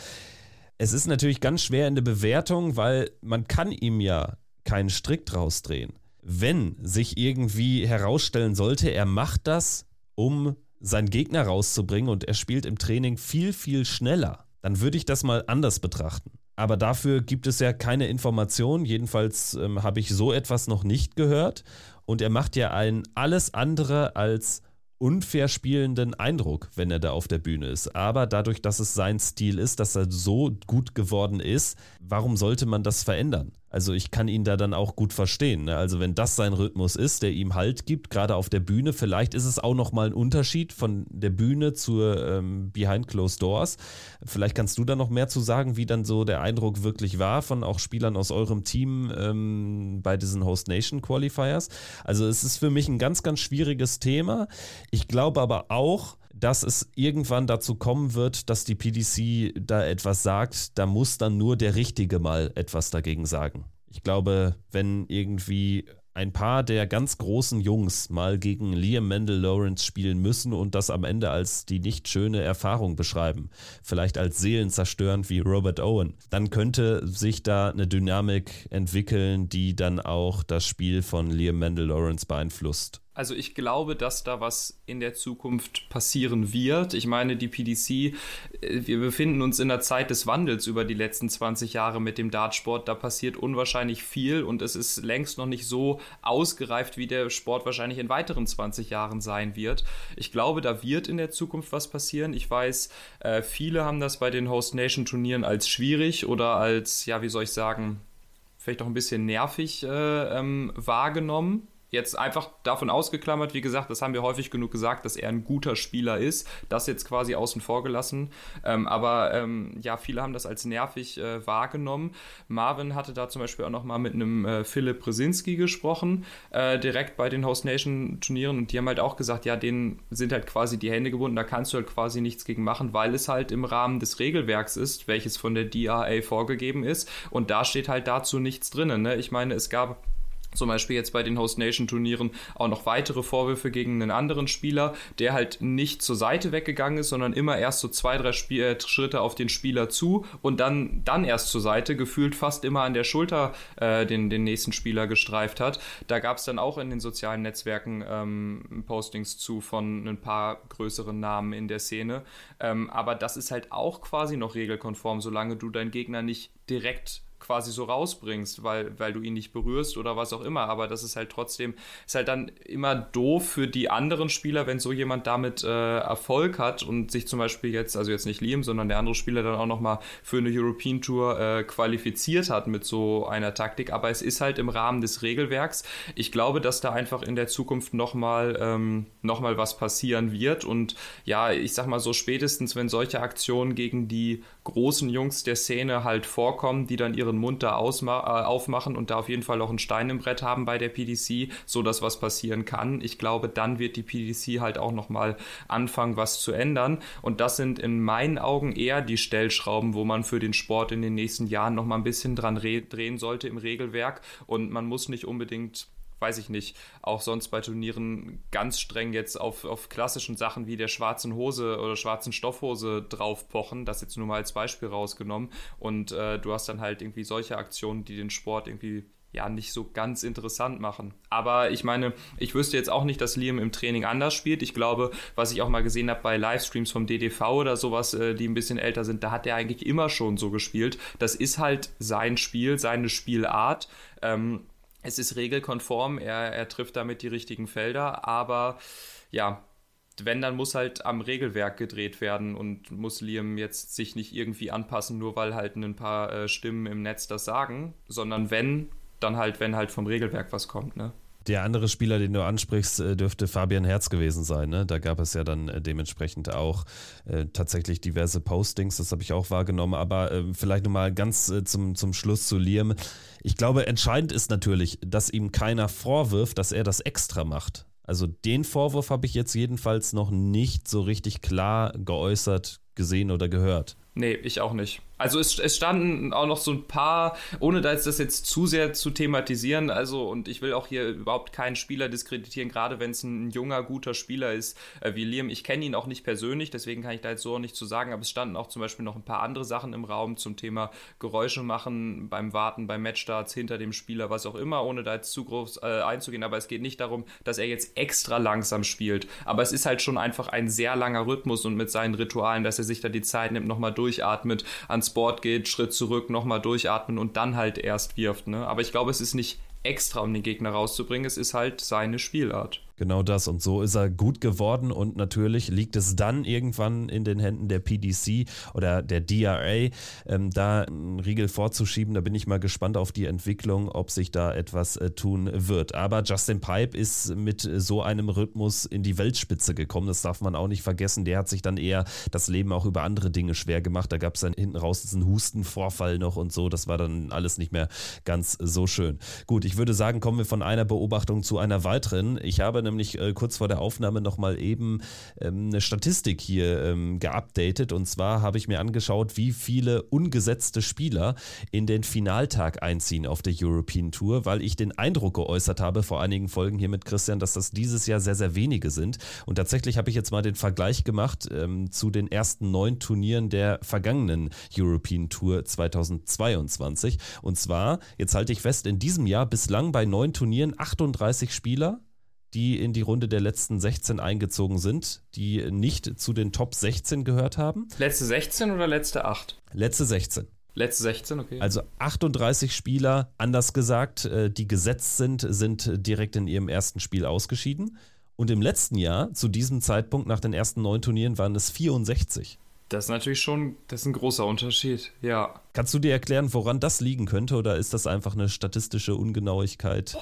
Es ist natürlich ganz schwer in der Bewertung, weil man kann ihm ja keinen Strick draus drehen. Wenn sich irgendwie herausstellen sollte, er macht das, um seinen Gegner rauszubringen und er spielt im Training viel, viel schneller, dann würde ich das mal anders betrachten. Aber dafür gibt es ja keine Informationen, jedenfalls ähm, habe ich so etwas noch nicht gehört und er macht ja einen alles andere als unfair spielenden Eindruck, wenn er da auf der Bühne ist. Aber dadurch, dass es sein Stil ist, dass er so gut geworden ist, warum sollte man das verändern? Also ich kann ihn da dann auch gut verstehen. Ne? Also wenn das sein Rhythmus ist, der ihm Halt gibt, gerade auf der Bühne, vielleicht ist es auch nochmal ein Unterschied von der Bühne zur ähm, Behind Closed Doors. Vielleicht kannst du da noch mehr zu sagen, wie dann so der Eindruck wirklich war von auch Spielern aus eurem Team ähm, bei diesen Host Nation Qualifiers. Also es ist für mich ein ganz, ganz schwieriges Thema. Ich glaube aber auch, dass es irgendwann dazu kommen wird, dass die P D C da etwas sagt, da muss dann nur der Richtige mal etwas dagegen sagen. Ich glaube, wenn irgendwie ein paar der ganz großen Jungs mal gegen Liam Mendel Lawrence spielen müssen und das am Ende als die nicht schöne Erfahrung beschreiben, vielleicht als seelenzerstörend wie Robert Owen, dann könnte sich da eine Dynamik entwickeln, die dann auch das Spiel von Liam Mendel Lawrence beeinflusst. Also ich glaube, dass da was in der Zukunft passieren wird. Ich meine, die P D C, wir befinden uns in einer Zeit des Wandels über die letzten zwanzig Jahre mit dem Dartsport. Da passiert unwahrscheinlich viel und es ist längst noch nicht so ausgereift, wie der Sport wahrscheinlich in weiteren zwanzig Jahren sein wird. Ich glaube, da wird in der Zukunft was passieren. Ich weiß, viele haben das bei den Host Nation Turnieren als schwierig oder als, ja, wie soll ich sagen, vielleicht auch ein bisschen nervig äh, ähm, wahrgenommen. Jetzt einfach davon ausgeklammert, wie gesagt, das haben wir häufig genug gesagt, dass er ein guter Spieler ist, das jetzt quasi außen vor gelassen, ähm, aber ähm, ja, viele haben das als nervig äh, wahrgenommen. Marvin hatte da zum Beispiel auch nochmal mit einem äh, Philipp Brzezinski gesprochen, äh, direkt bei den Host Nation Turnieren und die haben halt auch gesagt, ja, denen sind halt quasi die Hände gebunden, da kannst du halt quasi nichts gegen machen, weil es halt im Rahmen des Regelwerks ist, welches von der D R A vorgegeben ist und da steht halt dazu nichts drinnen, ne? Ich meine, es gab zum Beispiel jetzt bei den Host Nation Turnieren auch noch weitere Vorwürfe gegen einen anderen Spieler, der halt nicht zur Seite weggegangen ist, sondern immer erst so zwei, drei Spiel- äh, Schritte auf den Spieler zu und dann, dann erst zur Seite, gefühlt fast immer an der Schulter äh, den, den nächsten Spieler gestreift hat. Da gab es dann auch in den sozialen Netzwerken ähm, Postings zu von ein paar größeren Namen in der Szene. Ähm, aber das ist halt auch quasi noch regelkonform, solange du deinen Gegner nicht direkt quasi so rausbringst, weil, weil du ihn nicht berührst oder was auch immer, aber das ist halt trotzdem, ist halt dann immer doof für die anderen Spieler, wenn so jemand damit äh, Erfolg hat und sich zum Beispiel jetzt, also jetzt nicht Liam, sondern der andere Spieler dann auch nochmal für eine European Tour äh, qualifiziert hat mit so einer Taktik, aber es ist halt im Rahmen des Regelwerks. Ich glaube, dass da einfach in der Zukunft nochmal ähm, noch mal was passieren wird und ja, ich sag mal so, spätestens wenn solche Aktionen gegen die großen Jungs der Szene halt vorkommen, die dann ihre Mund da ausma- äh, aufmachen und da auf jeden Fall auch einen Stein im Brett haben bei der P D C, so dass was passieren kann. Ich glaube, dann wird die P D C halt auch nochmal anfangen, was zu ändern und das sind in meinen Augen eher die Stellschrauben, wo man für den Sport in den nächsten Jahren nochmal ein bisschen dran re- drehen sollte im Regelwerk und man muss nicht unbedingt, weiß ich nicht, auch sonst bei Turnieren ganz streng jetzt auf, auf klassischen Sachen wie der schwarzen Hose oder schwarzen Stoffhose drauf pochen, das jetzt nur mal als Beispiel rausgenommen und äh, du hast dann halt irgendwie solche Aktionen, die den Sport irgendwie ja, nicht so ganz interessant machen. Aber ich meine, ich wüsste jetzt auch nicht, dass Liam im Training anders spielt. Ich glaube, was ich auch mal gesehen habe bei Livestreams vom D D V oder sowas, die ein bisschen älter sind, da hat er eigentlich immer schon so gespielt. Das ist halt sein Spiel, seine Spielart. Ähm, es ist regelkonform, er, er trifft damit die richtigen Felder, aber ja, wenn, dann muss halt am Regelwerk gedreht werden und muss Liam jetzt sich nicht irgendwie anpassen, nur weil halt ein paar äh, Stimmen im Netz das sagen, sondern wenn, dann halt, wenn halt vom Regelwerk was kommt, ne? Der andere Spieler, den du ansprichst, dürfte Fabian Herz gewesen sein. Ne? Da gab es ja dann äh, dementsprechend auch äh, tatsächlich diverse Postings, das habe ich auch wahrgenommen. Aber äh, vielleicht nochmal ganz äh, zum, zum Schluss zu Liam. Ich glaube, entscheidend ist natürlich, dass ihm keiner vorwirft, dass er das extra macht. Also den Vorwurf habe ich jetzt jedenfalls noch nicht so richtig klar geäußert, gesehen oder gehört. Nee, ich auch nicht. Also es, es standen auch noch so ein paar, ohne das jetzt zu sehr zu thematisieren, also und ich will auch hier überhaupt keinen Spieler diskreditieren, gerade wenn es ein junger, guter Spieler ist äh, wie Liam. Ich kenne ihn auch nicht persönlich, deswegen kann ich da jetzt so auch nicht zu sagen, aber es standen auch zum Beispiel noch ein paar andere Sachen im Raum zum Thema Geräusche machen beim Warten, beim Matchstarts, hinter dem Spieler, was auch immer, ohne da jetzt zu groß äh, einzugehen, aber es geht nicht darum, dass er jetzt extra langsam spielt, aber es ist halt schon einfach ein sehr langer Rhythmus und mit seinen Ritualen, dass er sich da die Zeit nimmt, nochmal durchatmet, ans Board geht, Schritt zurück, nochmal durchatmen und dann halt erst wirft. Ne? Aber ich glaube, es ist nicht extra, um den Gegner rauszubringen, es ist halt seine Spielart. Genau das, und so ist er gut geworden und natürlich liegt es dann irgendwann in den Händen der P D C oder der D R A, ähm, da einen Riegel vorzuschieben. Da bin ich mal gespannt auf die Entwicklung, ob sich da etwas äh, tun wird. Aber Justin Pipe ist mit so einem Rhythmus in die Weltspitze gekommen, das darf man auch nicht vergessen. Der hat sich dann eher das Leben auch über andere Dinge schwer gemacht. Da gab es dann hinten raus diesen Hustenvorfall noch und so, das war dann alles nicht mehr ganz so schön. Gut, ich würde sagen, kommen wir von einer Beobachtung zu einer weiteren. Ich habe nämlich äh, kurz vor der Aufnahme nochmal eben ähm, eine Statistik hier ähm, geupdatet, und zwar habe ich mir angeschaut, wie viele ungesetzte Spieler in den Finaltag einziehen auf der European Tour, weil ich den Eindruck geäußert habe vor einigen Folgen hier mit Christian, dass das dieses Jahr sehr, sehr wenige sind, und tatsächlich habe ich jetzt mal den Vergleich gemacht ähm, zu den ersten neun Turnieren der vergangenen European Tour zweitausendzweiundzwanzig, und zwar, jetzt halte ich fest, in diesem Jahr bislang bei neun Turnieren achtunddreißig Spieler, die in die Runde der letzten sechzehn eingezogen sind, die nicht zu den Top sechzehn gehört haben. Letzte sechzehn oder letzte acht? Letzte sechzehn. Letzte sechzehn, okay. Also achtunddreißig Spieler, anders gesagt, die gesetzt sind, sind direkt in ihrem ersten Spiel ausgeschieden. Und im letzten Jahr, zu diesem Zeitpunkt, nach den ersten neun Turnieren, waren es vierundsechzig. Das ist natürlich schon, das ist ein großer Unterschied, ja. Kannst du dir erklären, woran das liegen könnte, oder ist das einfach eine statistische Ungenauigkeit?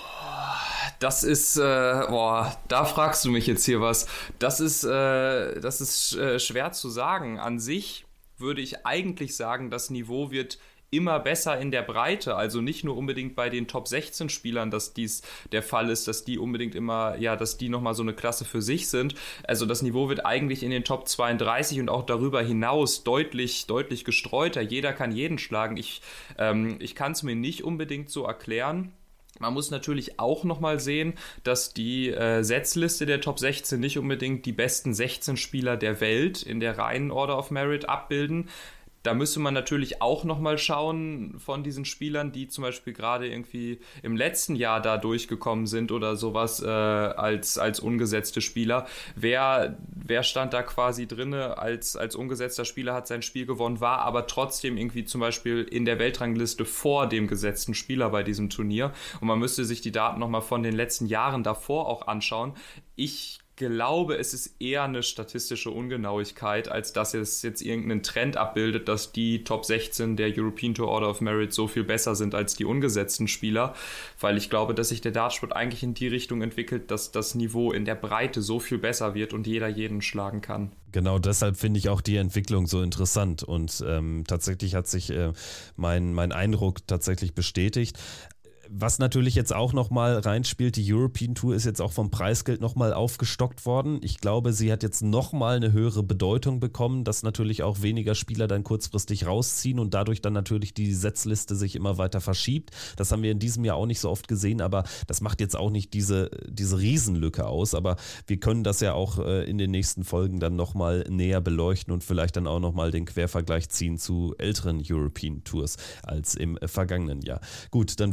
Das ist, äh, boah, da fragst du mich jetzt hier was. Das ist, äh, das ist äh, schwer zu sagen. An sich würde ich eigentlich sagen, das Niveau wird immer besser in der Breite, also nicht nur unbedingt bei den Top sechzehn Spielern, dass dies der Fall ist, dass die unbedingt immer, ja, dass die nochmal so eine Klasse für sich sind. Also das Niveau wird eigentlich in den Top zweiunddreißig und auch darüber hinaus deutlich, deutlich gestreuter. Jeder kann jeden schlagen. Ich, ähm, ich kann es mir nicht unbedingt so erklären. Man muss natürlich auch nochmal sehen, dass die äh, Setzliste der Top sechzehn nicht unbedingt die besten sechzehn Spieler der Welt in der reinen Order of Merit abbilden. Da müsste man natürlich auch nochmal schauen von diesen Spielern, die zum Beispiel gerade irgendwie im letzten Jahr da durchgekommen sind oder sowas äh, als, als ungesetzte Spieler. Wer, wer stand da quasi drinne als, als ungesetzter Spieler, hat sein Spiel gewonnen, war aber trotzdem irgendwie zum Beispiel in der Weltrangliste vor dem gesetzten Spieler bei diesem Turnier. Und man müsste sich die Daten nochmal von den letzten Jahren davor auch anschauen. Ich glaube, es ist eher eine statistische Ungenauigkeit, als dass es jetzt irgendeinen Trend abbildet, dass die Top sechzehn der European Tour Order of Merit so viel besser sind als die ungesetzten Spieler, weil ich glaube, dass sich der Dartsport eigentlich in die Richtung entwickelt, dass das Niveau in der Breite so viel besser wird und jeder jeden schlagen kann. Genau deshalb finde ich auch die Entwicklung so interessant, und ähm, tatsächlich hat sich äh, mein, mein Eindruck tatsächlich bestätigt. Was natürlich jetzt auch nochmal reinspielt, die European Tour ist jetzt auch vom Preisgeld nochmal aufgestockt worden. Ich glaube, sie hat jetzt nochmal eine höhere Bedeutung bekommen, dass natürlich auch weniger Spieler dann kurzfristig rausziehen und dadurch dann natürlich die Setzliste sich immer weiter verschiebt. Das haben wir in diesem Jahr auch nicht so oft gesehen, aber das macht jetzt auch nicht diese, diese Riesenlücke aus. Aber wir können das ja auch in den nächsten Folgen dann nochmal näher beleuchten und vielleicht dann auch nochmal den Quervergleich ziehen zu älteren European Tours als im vergangenen Jahr. Gut, dann würde ich sagen,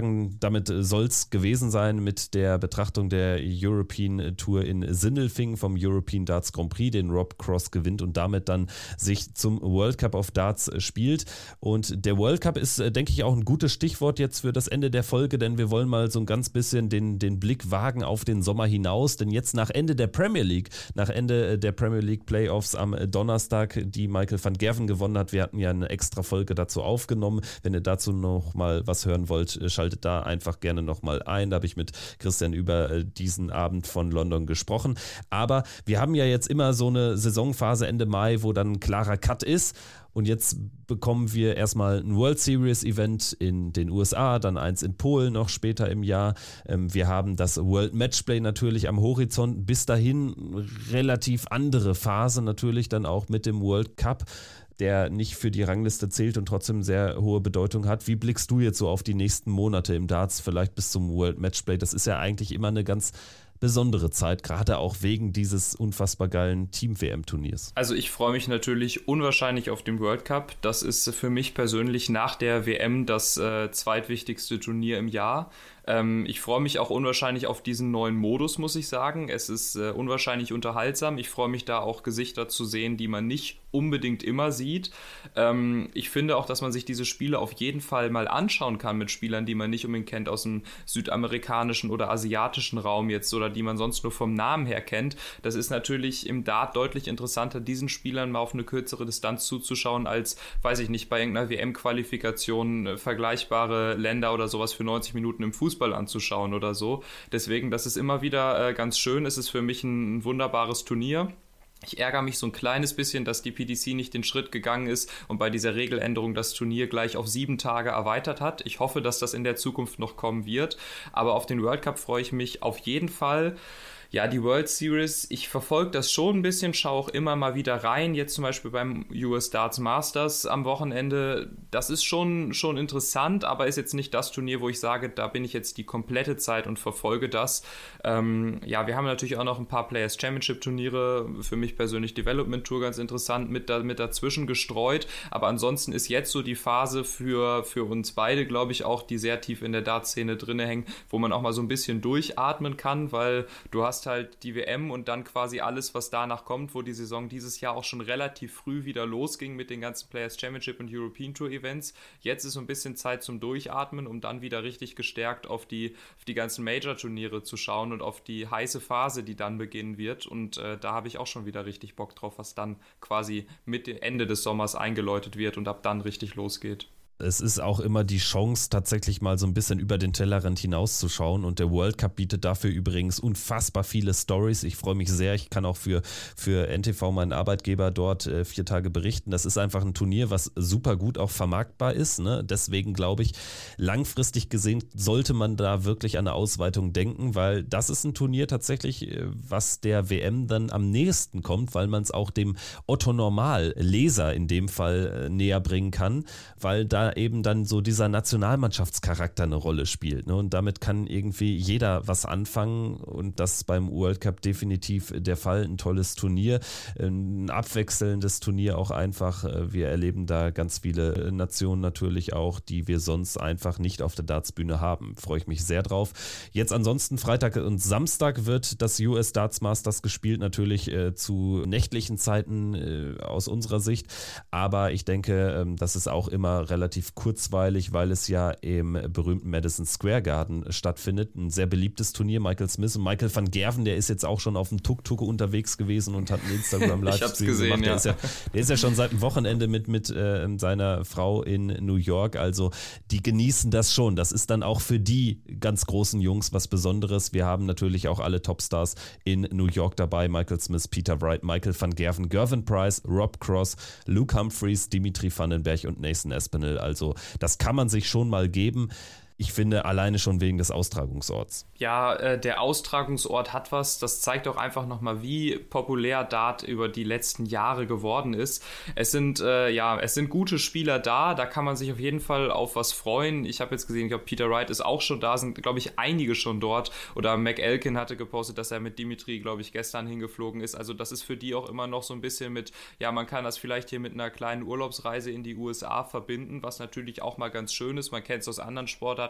sagen, damit soll es gewesen sein mit der Betrachtung der European Tour in Sindelfingen vom European Darts Grand Prix, den Rob Cross gewinnt und damit dann sich zum World Cup of Darts spielt. Und der World Cup ist, denke ich, auch ein gutes Stichwort jetzt für das Ende der Folge, denn wir wollen mal so ein ganz bisschen den, den Blick wagen auf den Sommer hinaus, denn jetzt nach Ende der Premier League, nach Ende der Premier League Playoffs am Donnerstag, die Michael van Gerven gewonnen hat, wir hatten ja eine extra Folge dazu aufgenommen. Wenn ihr dazu noch mal was hören wollt, schaltet da einfach gerne noch mal ein. Da habe ich mit Christian über diesen Abend von London gesprochen. Aber wir haben ja jetzt immer so eine Saisonphase Ende Mai, wo dann ein klarer Cut ist. Und jetzt bekommen wir erstmal ein World Series Event in den U S A, dann eins in Polen noch später im Jahr. Wir haben das World Matchplay natürlich am Horizont. Bis dahin relativ andere Phase natürlich dann auch mit dem World Cup, der nicht für die Rangliste zählt und trotzdem sehr hohe Bedeutung hat. Wie blickst du jetzt so auf die nächsten Monate im Darts, vielleicht bis zum World Matchplay? Das ist ja eigentlich immer eine ganz besondere Zeit, gerade auch wegen dieses unfassbar geilen Team-W M-Turniers. Also ich freue mich natürlich unwahrscheinlich auf den World Cup. Das ist für mich persönlich nach der W M das äh, zweitwichtigste Turnier im Jahr. Ähm, ich freue mich auch unwahrscheinlich auf diesen neuen Modus, muss ich sagen. Es ist äh, unwahrscheinlich unterhaltsam. Ich freue mich da auch Gesichter zu sehen, die man nicht unbedingt immer sieht. Ähm, ich finde auch, dass man sich diese Spiele auf jeden Fall mal anschauen kann mit Spielern, die man nicht unbedingt kennt aus dem südamerikanischen oder asiatischen Raum jetzt oder die man sonst nur vom Namen her kennt. Das ist natürlich im Dart deutlich interessanter, diesen Spielern mal auf eine kürzere Distanz zuzuschauen, als, weiß ich nicht, bei irgendeiner W M-Qualifikation äh, vergleichbare Länder oder sowas für neunzig Minuten im Fußball anzuschauen oder so. Deswegen, das ist immer wieder äh, ganz schön. Es ist für mich ein, ein wunderbares Turnier. Ich ärgere mich so ein kleines bisschen, dass die P D C nicht den Schritt gegangen ist und bei dieser Regeländerung das Turnier gleich auf sieben Tage erweitert hat. Ich hoffe, dass das in der Zukunft noch kommen wird. Aber auf den World Cup freue ich mich auf jeden Fall. Ja, die World Series, ich verfolge das schon ein bisschen, schaue auch immer mal wieder rein, jetzt zum Beispiel beim U S Darts Masters am Wochenende. Das ist schon, schon interessant, aber ist jetzt nicht das Turnier, wo ich sage, da bin ich jetzt die komplette Zeit und verfolge das. Ähm, ja, wir haben natürlich auch noch ein paar Players Championship Turniere, für mich persönlich Development Tour ganz interessant, mit, da, mit dazwischen gestreut, aber ansonsten ist jetzt so die Phase für, für uns beide, glaube ich, auch, die sehr tief in der Dart-Szene drin hängen, wo man auch mal so ein bisschen durchatmen kann, weil du hast halt die W M und dann quasi alles, was danach kommt, wo die Saison dieses Jahr auch schon relativ früh wieder losging mit den ganzen Players Championship und European Tour Events. Jetzt ist so ein bisschen Zeit zum Durchatmen, um dann wieder richtig gestärkt auf die, auf die ganzen Major-Turniere zu schauen und auf die heiße Phase, die dann beginnen wird. Und äh, da habe ich auch schon wieder richtig Bock drauf, was dann quasi mit dem Ende des Sommers eingeläutet wird und ab dann richtig losgeht. Es ist auch immer die Chance, tatsächlich mal so ein bisschen über den Tellerrand hinauszuschauen und der World Cup bietet dafür übrigens unfassbar viele Stories. Ich freue mich sehr, ich kann auch für, für N T V, meinen Arbeitgeber, dort äh, vier Tage berichten. Das ist einfach ein Turnier, was super gut auch vermarktbar ist, ne? Deswegen glaube ich, langfristig gesehen sollte man da wirklich an eine Ausweitung denken, weil das ist ein Turnier tatsächlich, was der W M dann am nächsten kommt, weil man es auch dem Otto-Normal-Leser in dem Fall äh, näher bringen kann, weil da eben dann so dieser Nationalmannschaftscharakter eine Rolle spielt. Ne? Und damit kann irgendwie jeder was anfangen und das ist beim World Cup definitiv der Fall. Ein tolles Turnier, ein abwechselndes Turnier auch einfach. Wir erleben da ganz viele Nationen natürlich auch, die wir sonst einfach nicht auf der Dartsbühne haben. Freue ich mich sehr drauf. Jetzt ansonsten Freitag und Samstag wird das U S Darts Masters gespielt, natürlich äh, zu nächtlichen Zeiten äh, aus unserer Sicht. Aber ich denke, ähm, das ist auch immer relativ kurzweilig, weil es ja im berühmten Madison Square Garden stattfindet. Ein sehr beliebtes Turnier. Michael Smith und Michael van Gerven, der ist jetzt auch schon auf dem Tuk-Tuk unterwegs gewesen und hat einen Instagram-Livestream gemacht. Der, ja. Ist ja, der ist ja schon seit dem Wochenende mit, mit äh, seiner Frau in New York. Also die genießen das schon. Das ist dann auch für die ganz großen Jungs was Besonderes. Wir haben natürlich auch alle Topstars in New York dabei. Michael Smith, Peter Wright, Michael van Gerven, Gervin Price, Rob Cross, Luke Humphreys, Dimitri Vandenberg und Nathan Aspinall. Also das kann man sich schon mal geben. Ich finde, alleine schon wegen des Austragungsorts. Ja, äh, der Austragungsort hat was. Das zeigt auch einfach nochmal, wie populär Dart über die letzten Jahre geworden ist. Es sind, äh, ja, es sind gute Spieler da. Da kann man sich auf jeden Fall auf was freuen. Ich habe jetzt gesehen, ich glaube, Peter Wright ist auch schon da. Sind, glaube ich, einige schon dort. Oder Mac Elkin hatte gepostet, dass er mit Dimitri, glaube ich, gestern hingeflogen ist. Also das ist für die auch immer noch so ein bisschen mit, ja, man kann das vielleicht hier mit einer kleinen Urlaubsreise in die U S A verbinden, was natürlich auch mal ganz schön ist. Man kennt es aus anderen Sportarten.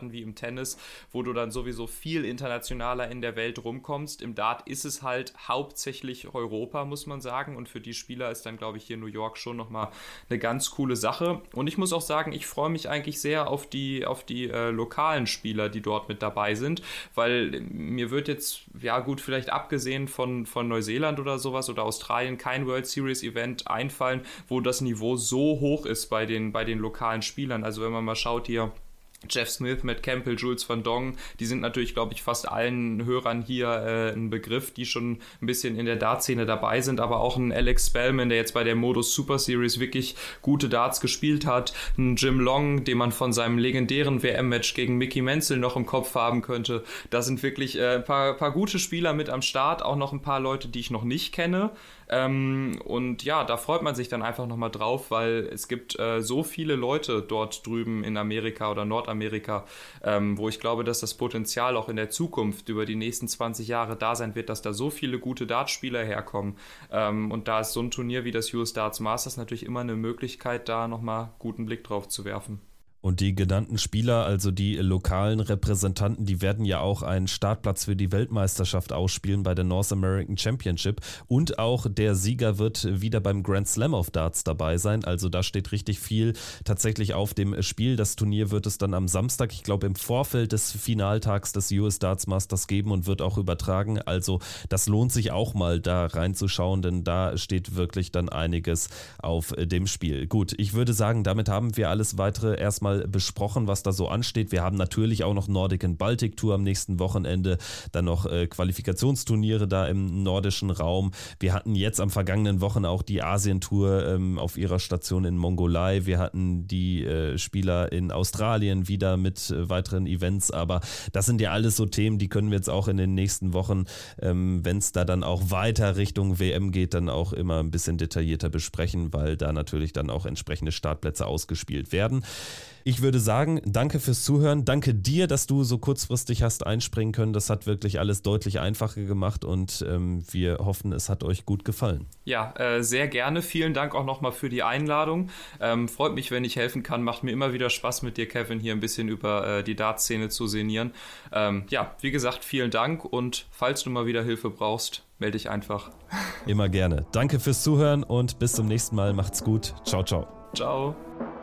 Sportarten wie im Tennis, wo du dann sowieso viel internationaler in der Welt rumkommst. Im Dart ist es halt hauptsächlich Europa, muss man sagen, und für die Spieler ist dann, glaube ich, hier New York schon nochmal eine ganz coole Sache. Und ich muss auch sagen, ich freue mich eigentlich sehr auf die, auf die äh, lokalen Spieler, die dort mit dabei sind, weil mir wird jetzt, ja gut, vielleicht abgesehen von, von Neuseeland oder sowas oder Australien kein World Series Event einfallen, wo das Niveau so hoch ist bei den, bei den lokalen Spielern. Also wenn man mal schaut hier, Jeff Smith, Matt Campbell, Jules van Dong, die sind natürlich, glaube ich, fast allen Hörern hier äh, ein Begriff, die schon ein bisschen in der Dart-Szene dabei sind, aber auch ein Alex Spellman, der jetzt bei der Modus Super Series wirklich gute Darts gespielt hat, ein Jim Long, den man von seinem legendären W M-Match gegen Mickey Menzel noch im Kopf haben könnte. Da sind wirklich äh, ein paar, paar gute Spieler mit am Start, auch noch ein paar Leute, die ich noch nicht kenne. Ähm, und ja, da freut man sich dann einfach nochmal drauf, weil es gibt äh, so viele Leute dort drüben in Amerika oder Nordamerika, ähm, wo ich glaube, dass das Potenzial auch in der Zukunft über die nächsten zwanzig Jahre da sein wird, dass da so viele gute Dartspieler herkommen. Ähm, und da ist so ein Turnier wie das U S Darts Masters natürlich immer eine Möglichkeit, da nochmal guten Blick drauf zu werfen. Und die genannten Spieler, also die lokalen Repräsentanten, die werden ja auch einen Startplatz für die Weltmeisterschaft ausspielen bei der North American Championship. Und auch der Sieger wird wieder beim Grand Slam of Darts dabei sein. Also da steht richtig viel tatsächlich auf dem Spiel. Das Turnier wird es dann am Samstag, ich glaube im Vorfeld des Finaltags des U S Darts Masters geben und wird auch übertragen. Also das lohnt sich auch mal da reinzuschauen, denn da steht wirklich dann einiges auf dem Spiel. Gut, ich würde sagen, damit haben wir alles weitere erstmal besprochen, was da so ansteht. Wir haben natürlich auch noch Nordic and Baltic Tour am nächsten Wochenende, dann noch äh, Qualifikationsturniere da im nordischen Raum. Wir hatten jetzt am vergangenen Wochen auch die Asien-Tour ähm, auf ihrer Station in Mongolei. Wir hatten die äh, Spieler in Australien wieder mit äh, weiteren Events, aber das sind ja alles so Themen, die können wir jetzt auch in den nächsten Wochen, ähm, wenn es da dann auch weiter Richtung W M geht, dann auch immer ein bisschen detaillierter besprechen, weil da natürlich dann auch entsprechende Startplätze ausgespielt werden. Ich würde sagen, danke fürs Zuhören. Danke dir, dass du so kurzfristig hast einspringen können. Das hat wirklich alles deutlich einfacher gemacht und ähm, wir hoffen, es hat euch gut gefallen. Ja, äh, sehr gerne. Vielen Dank auch nochmal für die Einladung. Ähm, freut mich, wenn ich helfen kann. Macht mir immer wieder Spaß mit dir, Kevin, hier ein bisschen über äh, die Dartszene zu sinnieren. Ähm, ja, wie gesagt, vielen Dank und falls du mal wieder Hilfe brauchst, melde dich einfach. Immer gerne. Danke fürs Zuhören und bis zum nächsten Mal. Macht's gut. Ciao, ciao. Ciao.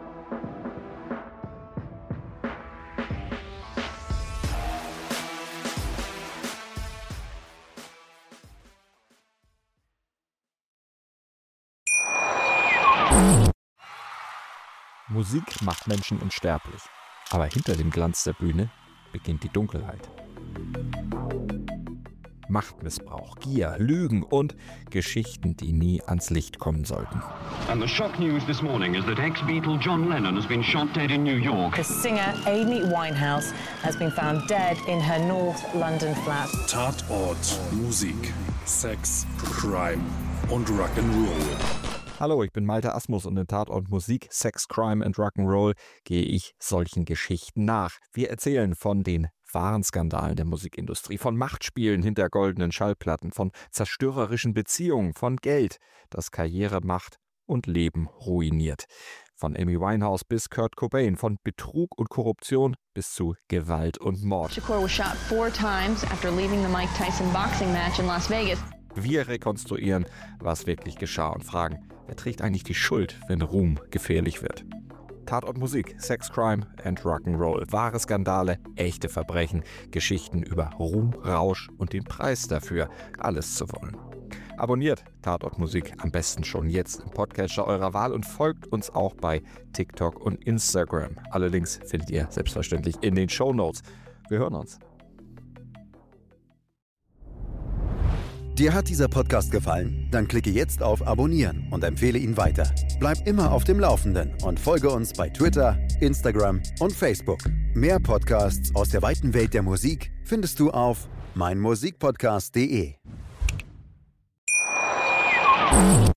Musik macht Menschen unsterblich, aber hinter dem Glanz der Bühne beginnt die Dunkelheit. Machtmissbrauch, Gier, Lügen und Geschichten, die nie ans Licht kommen sollten. And the shock news this morning is that ex-Beatle John Lennon has been shot dead in New York. The singer Amy Winehouse has been found dead in her North London flat. Tatort, Musik, Sex, Crime und Rock'n'Roll. Hallo, ich bin Malte Asmus und in Tatort Musik, Sex, Crime and Rock'n'Roll gehe ich solchen Geschichten nach. Wir erzählen von den wahren Skandalen der Musikindustrie, von Machtspielen hinter goldenen Schallplatten, von zerstörerischen Beziehungen, von Geld, das Karriere macht und Leben ruiniert. Von Amy Winehouse bis Kurt Cobain, von Betrug und Korruption bis zu Gewalt und Mord. Shakur was shot four times after leaving the Mike Tyson boxing match in Las Vegas. Wir rekonstruieren, was wirklich geschah und fragen, wer trägt eigentlich die Schuld, wenn Ruhm gefährlich wird? Tatort Musik, Sex, Crime and Rock'n'Roll. Wahre Skandale, echte Verbrechen, Geschichten über Ruhm, Rausch und den Preis dafür, alles zu wollen. Abonniert Tatort Musik am besten schon jetzt im Podcatcher eurer Wahl und folgt uns auch bei TikTok und Instagram. Alle Links findet ihr selbstverständlich in den Shownotes. Wir hören uns. Dir hat dieser Podcast gefallen? Dann klicke jetzt auf Abonnieren und empfehle ihn weiter. Bleib immer auf dem Laufenden und folge uns bei Twitter, Instagram und Facebook. Mehr Podcasts aus der weiten Welt der Musik findest du auf meinmusikpodcast punkt de.